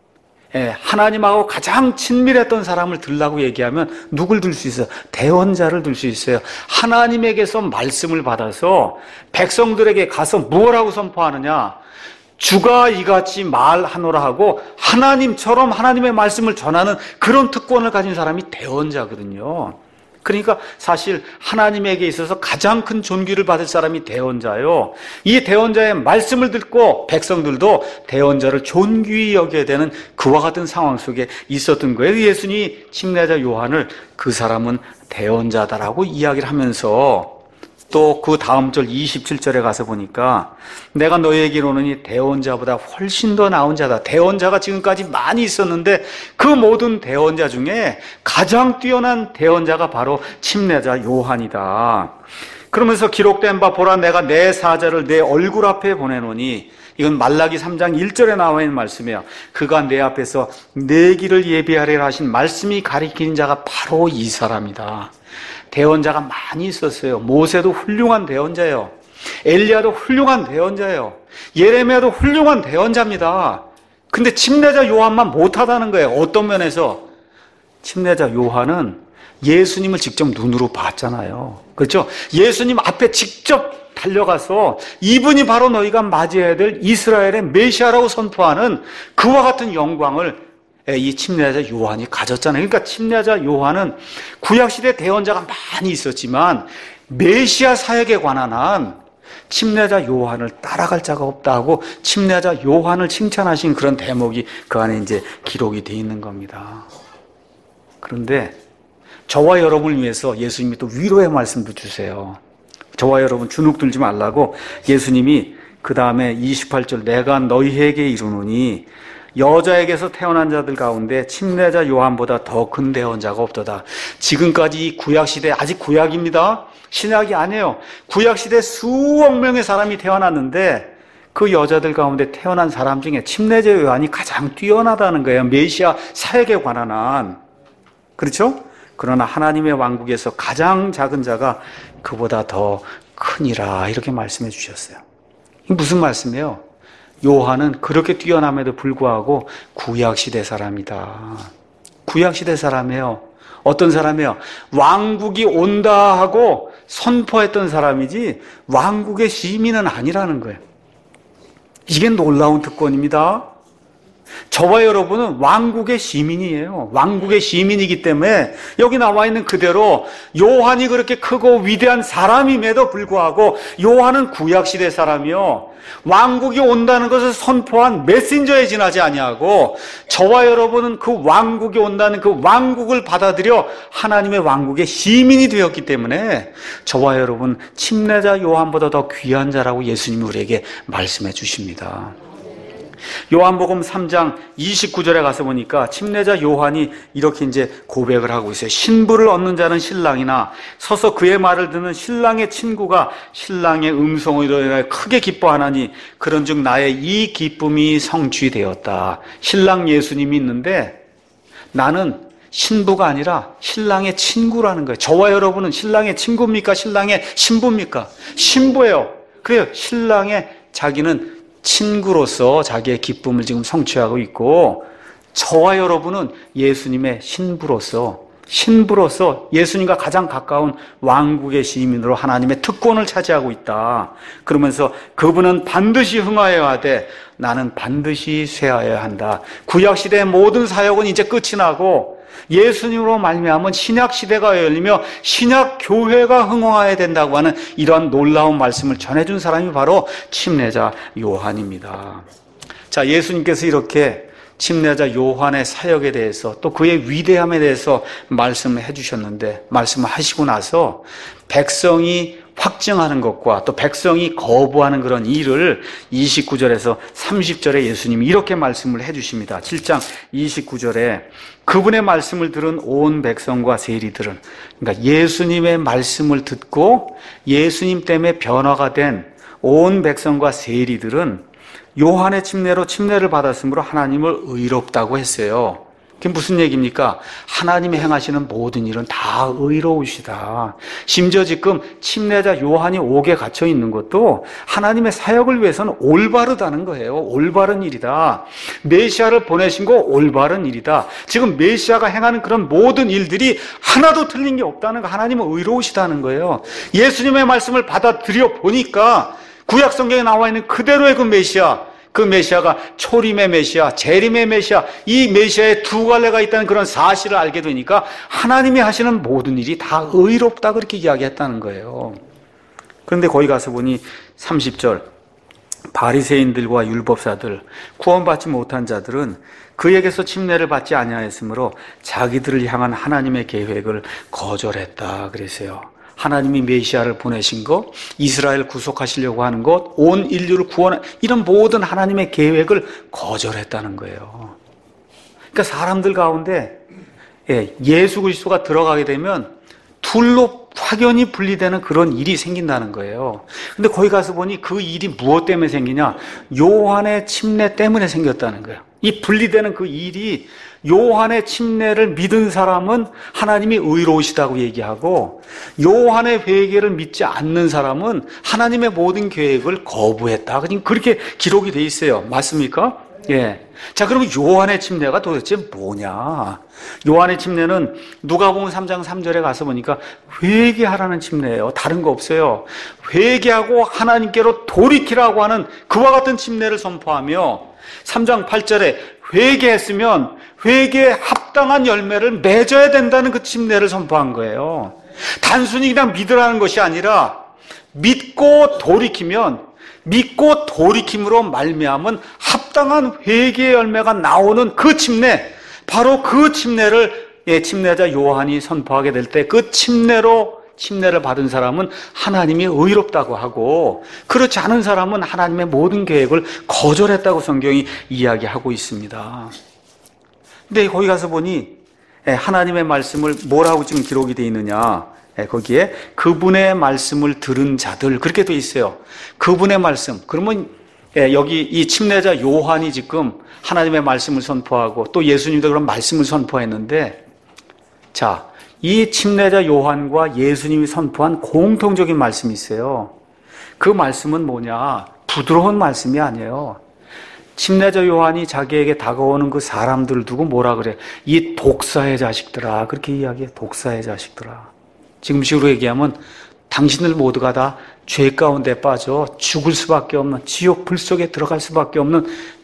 하나님하고 가장 친밀했던 사람을 들라고 얘기하면 누굴 들 수 있어요? 대언자를 들 수 있어요. 하나님에게서 말씀을 받아서 백성들에게 가서 무엇라고 선포하느냐? 주가 이같이 말하노라 하고 하나님처럼 하나님의 말씀을 전하는 그런 특권을 가진 사람이 대언자거든요. 그러니까 사실 하나님에게 있어서 가장 큰 존귀를 받을 사람이 대언자요. 이 대언자의 말씀을 듣고 백성들도 대언자를 존귀히 여겨야 되는 그와 같은 상황 속에 있었던 거예요. 예수님이 침례자 요한을 그 사람은 대언자다라고 이야기를 하면서 또 그 다음 절 27절에 가서 보니까 내가 너희에게 이르노니 대언자보다 훨씬 더 나은 자다. 대언자가 지금까지 많이 있었는데 그 모든 대언자 중에 가장 뛰어난 대언자가 바로 침례자 요한이다. 그러면서 기록된 바 보라 내가 내 사자를 내 얼굴 앞에 보내노니 이건 말라기 3장 1절에 나와 있는 말씀이에요. 그가 내 앞에서 내 길을 예비하리라 하신 말씀이 가리키는 자가 바로 이 사람이다. 대언자가 많이 있었어요. 모세도 훌륭한 대언자예요. 엘리야도 훌륭한 대언자예요. 예레미야도 훌륭한 대언자입니다. 근데 침례자 요한만 못하다는 거예요. 어떤 면에서? 침례자 요한은 예수님을 직접 눈으로 봤잖아요. 그렇죠? 예수님 앞에 직접 달려가서 이분이 바로 너희가 맞이해야 될 이스라엘의 메시아라고 선포하는 그와 같은 영광을 이 침례자 요한이 가졌잖아요. 그러니까 침례자 요한은 구약시대 대언자가 많이 있었지만 메시아 사역에 관한 한 침례자 요한을 따라갈 자가 없다 하고 침례자 요한을 칭찬하신 그런 대목이 그 안에 이제 기록이 되어 있는 겁니다. 그런데 저와 여러분을 위해서 예수님이 또 위로의 말씀도 주세요. 저와 여러분 주눅 들지 말라고 예수님이 그 다음에 28절 내가 너희에게 이르노니 여자에게서 태어난 자들 가운데 침례자 요한보다 더 큰 대언자가 없도다. 지금까지 이 구약시대 아직 구약입니다. 신약이 아니에요. 구약시대 수억 명의 사람이 태어났는데 그 여자들 가운데 태어난 사람 중에 침례자 요한이 가장 뛰어나다는 거예요. 메시아 사역에 관한 한. 그렇죠? 그러나 하나님의 왕국에서 가장 작은 자가 그보다 더 크니라 이렇게 말씀해 주셨어요. 이게 무슨 말씀이에요? 요한은 그렇게 뛰어남에도 불구하고 구약시대 사람이다. 구약시대 사람이에요. 어떤 사람이에요? 왕국이 온다 하고 선포했던 사람이지 왕국의 시민은 아니라는 거예요. 이게 놀라운 특권입니다. 저와 여러분은 왕국의 시민이에요. 왕국의 시민이기 때문에 여기 나와 있는 그대로 요한이 그렇게 크고 위대한 사람임에도 불구하고 요한은 구약시대 사람이요. 왕국이 온다는 것을 선포한 메신저에 지나지 아니하고 저와 여러분은 그 왕국이 온다는 그 왕국을 받아들여 하나님의 왕국의 시민이 되었기 때문에 저와 여러분 침례자 요한보다 더 귀한 자라고 예수님이 우리에게 말씀해 주십니다. 요한복음 3장 29절에 가서 보니까 침례자 요한이 이렇게 이제 고백을 하고 있어요. 신부를 얻는 자는 신랑이나 서서 그의 말을 듣는 신랑의 친구가 신랑의 음성으로 인하여 크게 기뻐하나니 그런즉 나의 이 기쁨이 성취되었다. 신랑 예수님이 있는데 나는 신부가 아니라 신랑의 친구라는 거예요. 저와 여러분은 신랑의 친구입니까? 신랑의 신부입니까? 신부예요. 그래요. 신랑의 자기는 친구로서 자기의 기쁨을 지금 성취하고 있고 저와 여러분은 예수님의 신부로서 예수님과 가장 가까운 왕국의 시민으로 하나님의 특권을 차지하고 있다. 그러면서 그분은 반드시 흥하여야 하되 나는 반드시 쇠하여야 한다. 구약시대의 모든 사역은 이제 끝이 나고 예수님으로 말미암은 신약시대가 열리며 신약교회가 흥황해야 된다고 하는 이러한 놀라운 말씀을 전해준 사람이 바로 침례자 요한입니다. 자, 예수님께서 이렇게 침례자 요한의 사역에 대해서 또 그의 위대함에 대해서 말씀을 해주셨는데 말씀을 하시고 나서 백성이 확증하는 것과 또 백성이 거부하는 그런 일을 29절에서 30절에 예수님이 이렇게 말씀을 해주십니다. 7장 29절에 그분의 말씀을 들은 온 백성과 세리들은, 그러니까 예수님의 말씀을 듣고 예수님 때문에 변화가 된 온 백성과 세리들은 요한의 침례로 침례를 받았으므로 하나님을 의롭다고 했어요. 그게 무슨 얘기입니까? 하나님이 행하시는 모든 일은 다 의로우시다. 심지어 지금 침례자 요한이 옥에 갇혀 있는 것도 하나님의 사역을 위해서는 올바르다는 거예요. 올바른 일이다. 메시아를 보내신 거 올바른 일이다. 지금 메시아가 행하는 그런 모든 일들이 하나도 틀린 게 없다는 거, 하나님은 의로우시다는 거예요. 예수님의 말씀을 받아들여 보니까 구약 성경에 나와 있는 그대로의 그 메시아가 초림의 메시아, 재림의 메시아, 이 메시아의 두 갈래가 있다는 그런 사실을 알게 되니까 하나님이 하시는 모든 일이 다 의롭다 그렇게 이야기했다는 거예요. 그런데 거기 가서 보니 30절 바리새인들과 율법사들, 구원받지 못한 자들은 그에게서 침례를 받지 아니하였으므로 자기들을 향한 하나님의 계획을 거절했다 그랬어요. 하나님이 메시아를 보내신 것, 이스라엘을 구속하시려고 하는 것, 온 인류를 구원하는 이런 모든 하나님의 계획을 거절했다는 거예요. 그러니까 사람들 가운데 예수 그리스도가 들어가게 되면 둘로 확연히 분리되는 그런 일이 생긴다는 거예요. 근데 거기 가서 보니 그 일이 무엇 때문에 생기냐? 요한의 침례 때문에 생겼다는 거예요. 이 분리되는 그 일이 요한의 침례를 믿은 사람은 하나님이 의로우시다고 얘기하고 요한의 회개를 믿지 않는 사람은 하나님의 모든 계획을 거부했다. 그렇게 기록이 돼 있어요. 맞습니까? 예. 자, 그럼 요한의 침례가 도대체 뭐냐? 요한의 침례는 누가복음 3장 3절에 가서 보니까 회개하라는 침례예요. 다른 거 없어요. 회개하고 하나님께로 돌이키라고 하는 그와 같은 침례를 선포하며 3장 8절에 회개했으면 회개에 합당한 열매를 맺어야 된다는 그 침례를 선포한 거예요. 단순히 그냥 믿으라는 것이 아니라 믿고 돌이킴으로 말미암은 합당한 회개의 열매가 나오는 그 침례, 바로 그 침례를 침례자 요한이 선포하게 될 때 그 침례를 받은 사람은 하나님이 의롭다고 하고 그렇지 않은 사람은 하나님의 모든 계획을 거절했다고 성경이 이야기하고 있습니다. 근데 거기 가서 보니 하나님의 말씀을 뭐라고 지금 기록이 되어 있느냐? 거기에 그분의 말씀을 들은 자들 그렇게 되어 있어요. 그분의 말씀. 그러면 여기 이 침례자 요한이 지금 하나님의 말씀을 선포하고 또 예수님도 그런 말씀을 선포했는데 자, 이 침례자 요한과 예수님이 선포한 공통적인 말씀이 있어요. 그 말씀은 뭐냐? 부드러운 말씀이 아니에요. 침례자 요한이 자기에게 다가오는 그 사람들을 두고 뭐라 그래? 이 독사의 자식들아. 그렇게 이야기해. 독사의 자식들아. 지금식으로 얘기하면 당신들 모두가 다 죄 가운데 빠져 죽을 수밖에 없는, 지옥 불 속에 들어갈 수밖에 없는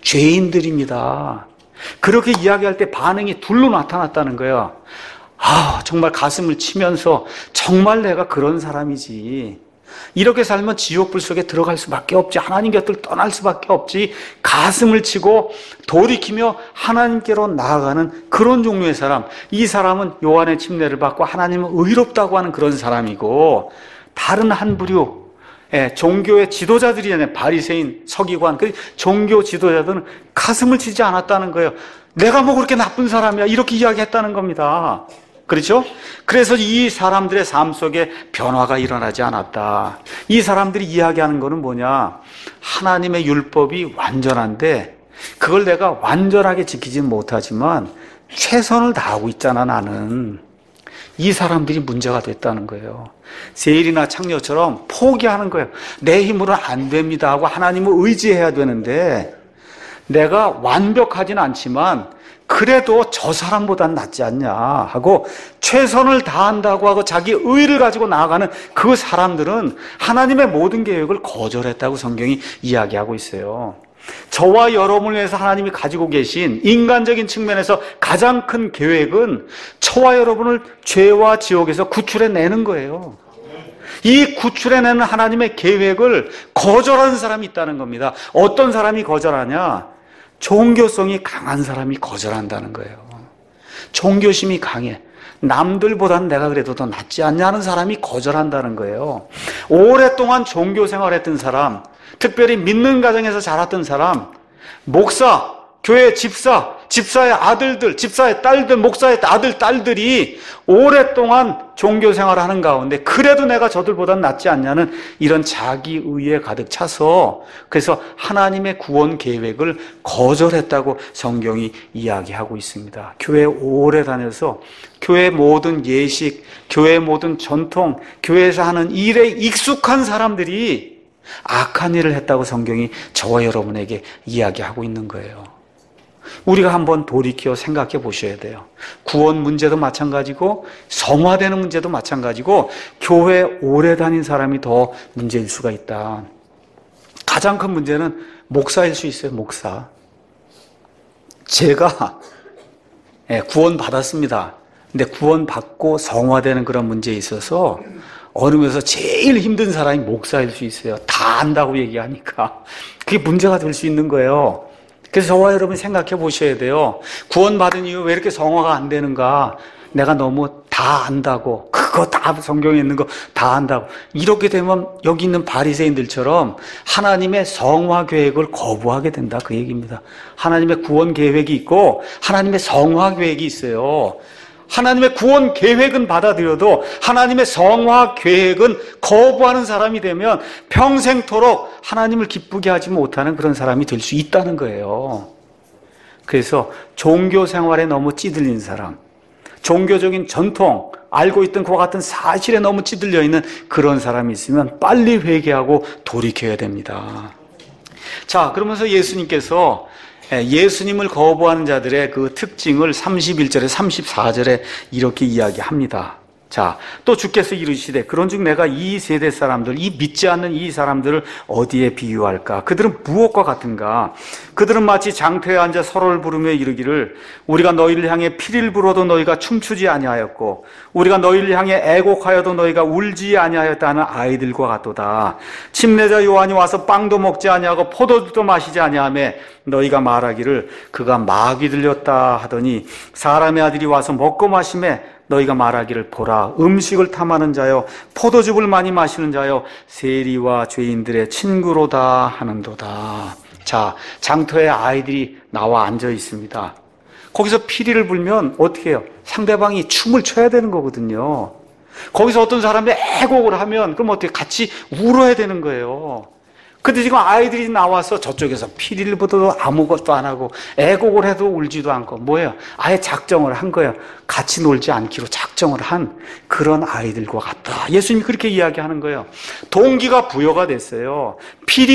죄인들입니다. 그렇게 이야기할 때 반응이 둘로 나타났다는 거예요. 정말 가슴을 치면서 정말 내가 그런 사람이지. 이렇게 살면 지옥 불 속에 들어갈 수밖에 없지. 하나님 곁을 떠날 수밖에 없지. 가슴을 치고 돌이키며 하나님께로 나아가는 그런 종류의 사람. 이 사람은 요한의 침례를 받고 하나님은 의롭다고 하는 그런 사람이고, 다른 한 부류, 종교의 지도자들이잖아요. 바리새인, 서기관, 그 종교 지도자들은 가슴을 치지 않았다는 거예요. 내가 뭐 그렇게 나쁜 사람이야, 이렇게 이야기했다는 겁니다. 그렇죠? 그래서 이 사람들의 삶 속에 변화가 일어나지 않았다. 이 사람들이 이야기하는 거는 뭐냐? 하나님의 율법이 완전한데 그걸 내가 완전하게 지키지는 못하지만 최선을 다하고 있잖아, 나는. 이 사람들이 문제가 됐다는 거예요. 세일이나 창녀처럼 포기하는 거예요. 내 힘으로는 안 됩니다 하고 하나님을 의지해야 되는데, 내가 완벽하진 않지만 그래도 저 사람보단 낫지 않냐 하고 최선을 다한다고 하고 자기 의를 가지고 나아가는 그 사람들은 하나님의 모든 계획을 거절했다고 성경이 이야기하고 있어요. 저와 여러분을 위해서 하나님이 가지고 계신 인간적인 측면에서 가장 큰 계획은 저와 여러분을 죄와 지옥에서 구출해내는 거예요. 이 구출해내는 하나님의 계획을 거절하는 사람이 있다는 겁니다. 어떤 사람이 거절하냐? 종교성이 강한 사람이 거절한다는 거예요. 종교심이 강해. 남들보다는 내가 그래도 더 낫지 않냐 하는 사람이 거절한다는 거예요. 오랫동안 종교 생활했던 사람, 특별히 믿는 가정에서 자랐던 사람, 목사, 교회 집사, 집사의 아들들, 집사의 딸들, 목사의 아들, 딸들이 오랫동안 종교 생활을 하는 가운데 그래도 내가 저들보다는 낫지 않냐는 이런 자기의에 가득 차서, 그래서 하나님의 구원 계획을 거절했다고 성경이 이야기하고 있습니다. 교회 오래 다녀서 교회 모든 예식, 교회 모든 전통, 교회에서 하는 일에 익숙한 사람들이 악한 일을 했다고 성경이 저와 여러분에게 이야기하고 있는 거예요. 우리가 한번 돌이켜 생각해 보셔야 돼요. 구원 문제도 마찬가지고 성화되는 문제도 마찬가지고 교회 오래 다닌 사람이 더 문제일 수가 있다. 가장 큰 문제는 목사일 수 있어요. 목사. 제가 구원 받았습니다. 근데 구원 받고 성화되는 그런 문제에 있어서 어느 면에서 제일 힘든 사람이 목사일 수 있어요. 다 안다고 얘기하니까 그게 문제가 될 수 있는 거예요. 그래서 저와 여러분이 생각해 보셔야 돼요. 구원받은 이후 왜 이렇게 성화가 안 되는가? 내가 너무 다 안다고, 그거 다 성경에 있는 거 다 안다고. 이렇게 되면 여기 있는 바리새인들처럼 하나님의 성화 계획을 거부하게 된다, 그 얘기입니다. 하나님의 구원 계획이 있고 하나님의 성화 계획이 있어요. 하나님의 구원 계획은 받아들여도 하나님의 성화 계획은 거부하는 사람이 되면 평생토록 하나님을 기쁘게 하지 못하는 그런 사람이 될 수 있다는 거예요. 그래서 종교 생활에 너무 찌들린 사람, 종교적인 전통, 알고 있던 그와 같은 사실에 너무 찌들려 있는 그런 사람이 있으면 빨리 회개하고 돌이켜야 됩니다. 자, 그러면서 예수님께서 예수님을 거부하는 자들의 그 특징을 31절에 34절에 이렇게 이야기합니다. 자, 또 주께서 이르시되 그런즉 내가 이 세대 사람들, 이 믿지 않는 이 사람들을 어디에 비유할까? 그들은 무엇과 같은가? 그들은 마치 장터에 앉아 서로를 부르며 이르기를 우리가 너희를 향해 피를 불어도 너희가 춤추지 아니하였고 우리가 너희를 향해 애곡하여도 너희가 울지 아니하였다 하는 아이들과 같도다. 침례자 요한이 와서 빵도 먹지 아니하고 포도주도 마시지 아니하며 너희가 말하기를 그가 마귀 들렸다 하더니 사람의 아들이 와서 먹고 마시매 너희가 말하기를 보라 음식을 탐하는 자여 포도즙을 많이 마시는 자여 세리와 죄인들의 친구로다 하는도다. 자, 장터에 아이들이 나와 앉아 있습니다. 거기서 피리를 불면 어떻게 해요? 상대방이 춤을 춰야 되는 거거든요. 거기서 어떤 사람이 애곡을 하면 그럼 어떻게 같이 울어야 되는 거예요. 근데 지금 아이들이 나와서 저쪽에서 피리를 불어도 아무것도 안 하고 애곡을 해도 울지도 않고 뭐예요? 아예 작정을 한 거예요. 같이 놀지 않기로 작정을 한 그런 아이들과 같다. 예수님이 그렇게 이야기하는 거예요. 동기가 부여가 됐어요. 피리가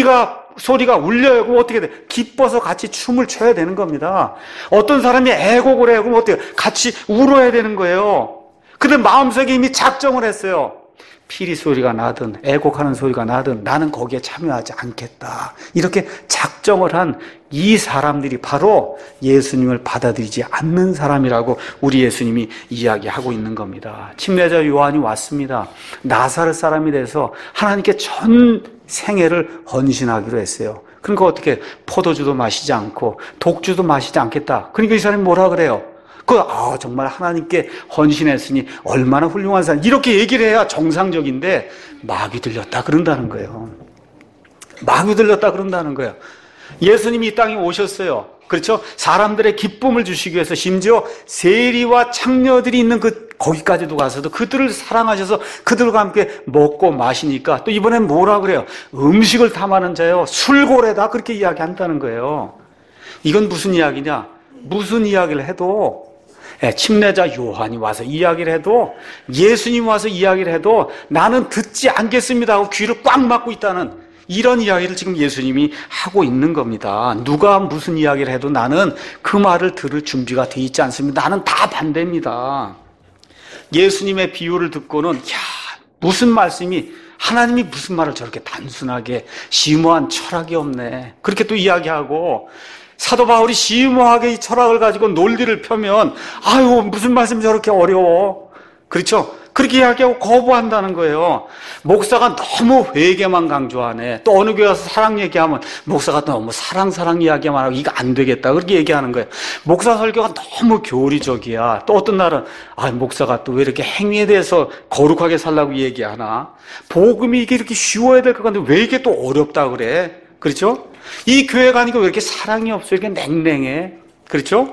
소리가 울려요. 그럼 어떻게 돼? 기뻐서 같이 춤을 춰야 되는 겁니다. 어떤 사람이 애곡을 해요. 그럼 어떻게 돼요? 같이 울어야 되는 거예요. 근데 마음속에 이미 작정을 했어요. 피리 소리가 나든 애곡하는 소리가 나든 나는 거기에 참여하지 않겠다. 이렇게 작정을 한 이 사람들이 바로 예수님을 받아들이지 않는 사람이라고 우리 예수님이 이야기하고 있는 겁니다. 침례자 요한이 왔습니다. 나사렛 사람이 돼서 하나님께 전 생애를 헌신하기로 했어요. 그러니까 어떻게 포도주도 마시지 않고 독주도 마시지 않겠다. 그러니까 이 사람이 뭐라 그래요? 정말 하나님께 헌신했으니 얼마나 훌륭한 사람. 이렇게 얘기를 해야 정상적인데 마귀 들렸다 그런다는 거예요. 마귀 들렸다 그런다는 거예요. 예수님이 이 땅에 오셨어요. 그렇죠? 사람들의 기쁨을 주시기 위해서 심지어 세리와 창녀들이 있는 거기까지도 가서도 그들을 사랑하셔서 그들과 함께 먹고 마시니까 또 이번엔 뭐라 그래요? 음식을 탐하는 자요. 술고래다. 그렇게 이야기한다는 거예요. 이건 무슨 이야기냐? 무슨 이야기를 해도 침례자 요한이 와서 이야기를 해도 예수님 와서 이야기를 해도 나는 듣지 않겠습니다 하고 귀를 꽉 막고 있다는 이런 이야기를 지금 예수님이 하고 있는 겁니다. 누가 무슨 이야기를 해도 나는 그 말을 들을 준비가 돼 있지 않습니다. 나는 다 반대입니다. 예수님의 비유를 듣고는 무슨 말씀이 하나님이 무슨 말을 저렇게 단순하게 심오한 철학이 없네. 그렇게 또 이야기하고 사도 바울이 심오하게 이 철학을 가지고 논리를 펴면 무슨 말씀이 저렇게 어려워. 그렇죠? 그렇게 이야기하고 거부한다는 거예요. 목사가 너무 회개만 강조하네. 또 어느 교회 와서 사랑 얘기하면 목사가 너무 사랑 이야기만 하고 이거 안 되겠다. 그렇게 얘기하는 거예요. 목사 설교가 너무 교리적이야. 또 어떤 날은 목사가 또 왜 이렇게 행위에 대해서 거룩하게 살라고 얘기하나. 복음이 이게 이렇게 쉬워야 될 것 같은데 왜 이게 또 어렵다 그래. 그렇죠? 이 교회 가니까 왜 이렇게 사랑이 없어? 이렇게 냉랭해. 그렇죠?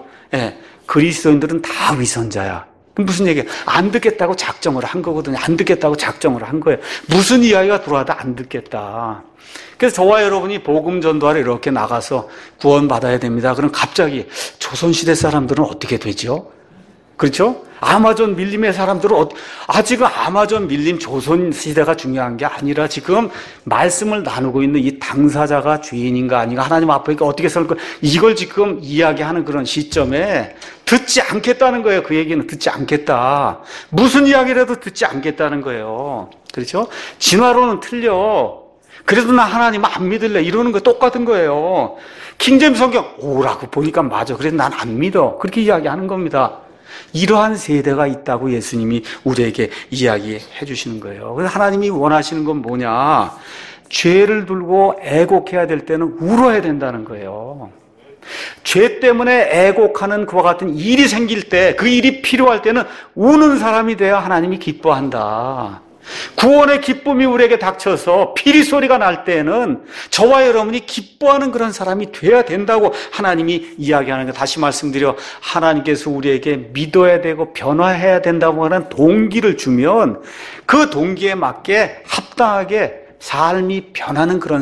그리스도인들은 다 위선자야. 무슨 얘기야? 안 듣겠다고 작정을 한 거거든요. 안 듣겠다고 작정을 한 거예요. 무슨 이야기가 들어와도 안 듣겠다. 그래서 저와 여러분이 복음 전도하러 이렇게 나가서 구원받아야 됩니다. 그럼 갑자기 조선시대 사람들은 어떻게 되죠? 그렇죠? 아마존 밀림의 사람들은 지금 아마존 밀림 조선시대가 중요한 게 아니라 지금 말씀을 나누고 있는 이 당사자가 죄인인가 아닌가 하나님 앞에 어떻게 설 거 이걸 지금 이야기하는 그런 시점에 듣지 않겠다는 거예요. 그 얘기는 듣지 않겠다. 무슨 이야기라도 듣지 않겠다는 거예요. 그렇죠? 진화론은 틀려. 그래도 나 하나님 안 믿을래 이러는 거 똑같은 거예요. 킹제임스 성경 오라고 보니까 맞아. 그래서 난 안 믿어. 그렇게 이야기하는 겁니다. 이러한 세대가 있다고 예수님이 우리에게 이야기해 주시는 거예요. 그래서 하나님이 원하시는 건 뭐냐? 죄를 들고 애곡해야 될 때는 울어야 된다는 거예요. 죄 때문에 애곡하는 그와 같은 일이 생길 때, 그 일이 필요할 때는 우는 사람이 돼야 하나님이 기뻐한다. 구원의 기쁨이 우리에게 닥쳐서 피리 소리가 날 때에는 저와 여러분이 기뻐하는 그런 사람이 돼야 된다고 하나님이 이야기하는 거. 다시 말씀드려 하나님께서 우리에게 믿어야 되고 변화해야 된다고 하는 동기를 주면 그 동기에 맞게 합당하게 삶이 변하는 그런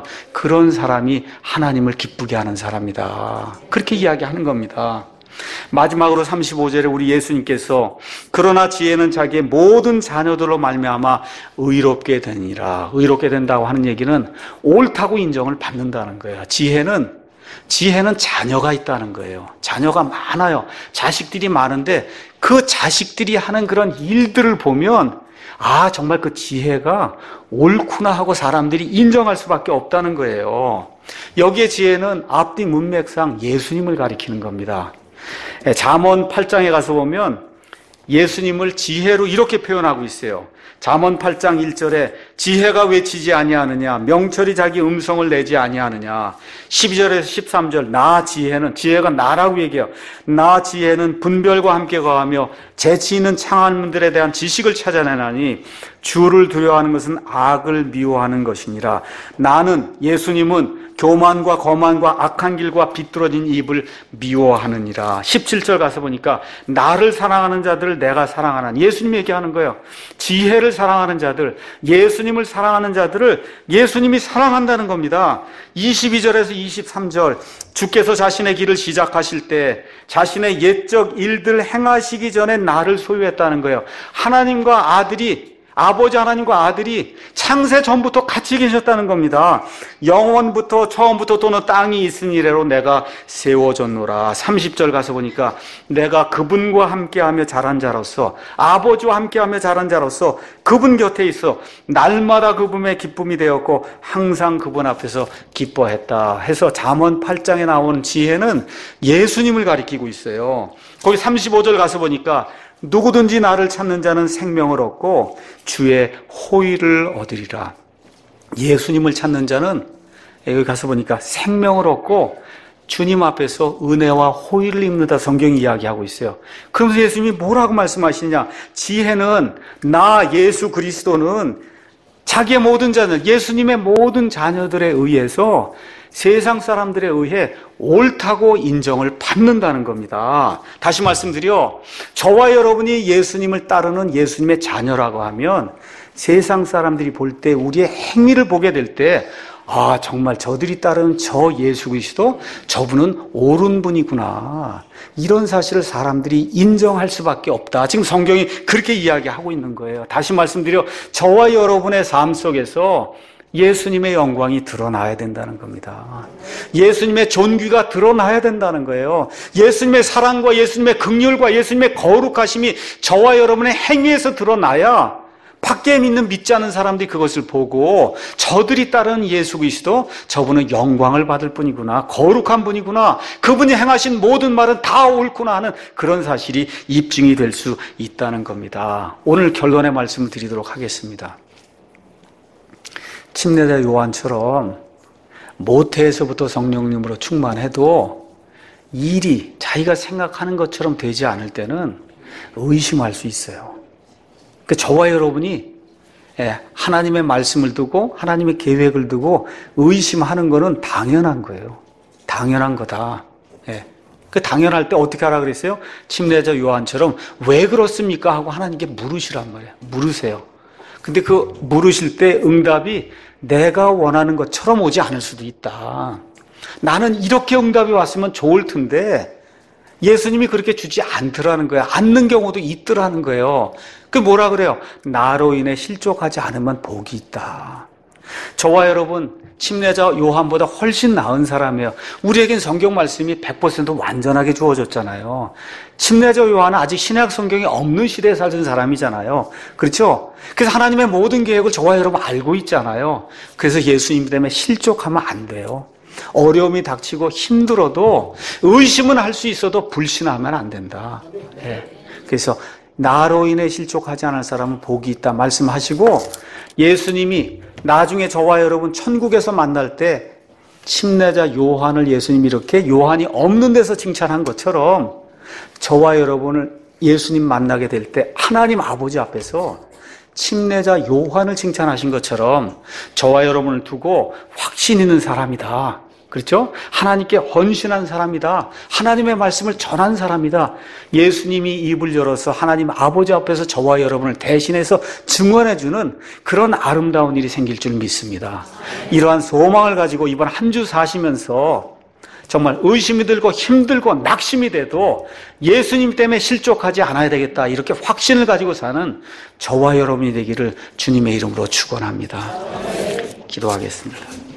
사람이 하나님을 기쁘게 하는 사람이다. 그렇게 이야기하는 겁니다. 마지막으로 35절에 우리 예수님께서 그러나 지혜는 자기의 모든 자녀들로 말미암아 의롭게 되니라. 의롭게 된다고 하는 얘기는 옳다고 인정을 받는다는 거예요. 지혜는 자녀가 있다는 거예요. 자녀가 많아요. 자식들이 많은데 그 자식들이 하는 그런 일들을 보면 정말 그 지혜가 옳구나 하고 사람들이 인정할 수밖에 없다는 거예요. 여기에 지혜는 앞뒤 문맥상 예수님을 가리키는 겁니다. 잠언 8장에 가서 보면 예수님을 지혜로 이렇게 표현하고 있어요. 잠언 8장 1절에 지혜가 외치지 아니하느냐, 명철이 자기 음성을 내지 아니하느냐. 12절에서 13절 나 지혜가 나라고 얘기해요. 나 지혜는 분별과 함께 거하며 재치 있는 창한문들에 대한 지식을 찾아내나니 주를 두려워하는 것은 악을 미워하는 것이니라. 나는 예수님은 교만과 거만과 악한 길과 비뚤어진 입을 미워하느니라. 17절 가서 보니까 나를 사랑하는 자들을 내가 사랑하나니. 예수님이 얘기하는 거예요. 지혜를 사랑하는 자들, 예수님을 사랑하는 자들을 예수님이 사랑한다는 겁니다. 22절에서 23절 주께서 자신의 길을 시작하실 때 자신의 옛적 일들 행하시기 전에 나를 소유했다는 거예요. 하나님과 아들이 아버지 하나님과 아들이 창세 전부터 같이 계셨다는 겁니다. 영원부터 처음부터 또는 땅이 있으니래로 내가 세워졌노라. 30절 가서 보니까 내가 그분과 함께하며 자란 자로서, 아버지와 함께하며 자란 자로서 그분 곁에 있어 날마다 그분의 기쁨이 되었고 항상 그분 앞에서 기뻐했다 해서 잠언 8장에 나오는 지혜는 예수님을 가리키고 있어요. 거기 35절 가서 보니까 누구든지 나를 찾는 자는 생명을 얻고 주의 호의를 얻으리라. 예수님을 찾는 자는 여기 가서 보니까 생명을 얻고 주님 앞에서 은혜와 호의를 입는다, 성경이 이야기하고 있어요. 그러면서 예수님이 뭐라고 말씀하시냐? 지혜는, 나 예수 그리스도는 자기의 모든 자녀, 예수님의 모든 자녀들에 의해서 세상 사람들에 의해 옳다고 인정을 받는다는 겁니다. 다시 말씀드려, 저와 여러분이 예수님을 따르는 예수님의 자녀라고 하면 세상 사람들이 볼 때, 우리의 행위를 보게 될 때, 아, 정말 저들이 따르는 저 예수 그리스도, 저분은 옳은 분이구나, 이런 사실을 사람들이 인정할 수밖에 없다. 지금 성경이 그렇게 이야기하고 있는 거예요. 다시 말씀드려, 저와 여러분의 삶 속에서 예수님의 영광이 드러나야 된다는 겁니다. 예수님의 존귀가 드러나야 된다는 거예요. 예수님의 사랑과 예수님의 긍휼과 예수님의 거룩하심이 저와 여러분의 행위에서 드러나야 밖에 믿는 믿지 않은 사람들이 그것을 보고 저들이 따르는 예수 그리스도, 저분은 영광을 받을 분이구나, 거룩한 분이구나, 그분이 행하신 모든 말은 다 옳구나 하는 그런 사실이 입증이 될 수 있다는 겁니다. 오늘 결론의 말씀을 드리도록 하겠습니다. 침례자 요한처럼 모태에서부터 성령님으로 충만해도 일이 자기가 생각하는 것처럼 되지 않을 때는 의심할 수 있어요. 그러니까 저와 여러분이 하나님의 말씀을 두고 하나님의 계획을 두고 의심하는 거는 당연한 거예요. 당연한 거다. 그 당연할 때 어떻게 하라 그랬어요? 침례자 요한처럼 왜 그렇습니까? 하고 하나님께 물으시란 말이에요. 물으세요. 근데 그 물으실 때 응답이 내가 원하는 것처럼 오지 않을 수도 있다. 나는 이렇게 응답이 왔으면 좋을 텐데 예수님이 그렇게 주지 않더라는 거예요. 않는 경우도 있더라는 거예요. 그 뭐라 그래요? 나로 인해 실족하지 않으면 복이 있다. 저와 여러분, 침례자 요한보다 훨씬 나은 사람이에요. 우리에겐 성경 말씀이 100% 완전하게 주어졌잖아요. 침례자 요한은 아직 신약 성경이 없는 시대에 살던 사람이잖아요. 그렇죠? 그래서 하나님의 모든 계획을 저와 여러분 알고 있잖아요. 그래서 예수님 때문에 실족하면 안 돼요. 어려움이 닥치고 힘들어도 의심은 할 수 있어도 불신하면 안 된다. 그래서 나로 인해 실족하지 않을 사람은 복이 있다 말씀하시고, 예수님이 나중에 저와 여러분 천국에서 만날 때 침례자 요한을 예수님이 이렇게 요한이 없는 데서 칭찬한 것처럼 저와 여러분을 예수님 만나게 될 때 하나님 아버지 앞에서 침례자 요한을 칭찬하신 것처럼 저와 여러분을 두고 확신 있는 사람이다. 그렇죠? 하나님께 헌신한 사람이다. 하나님의 말씀을 전한 사람이다. 예수님이 입을 열어서 하나님 아버지 앞에서 저와 여러분을 대신해서 증언해주는 그런 아름다운 일이 생길 줄 믿습니다. 이러한 소망을 가지고 이번 한 주 사시면서 정말 의심이 들고 힘들고 낙심이 돼도 예수님 때문에 실족하지 않아야 되겠다, 이렇게 확신을 가지고 사는 저와 여러분이 되기를 주님의 이름으로 축원합니다. 기도하겠습니다.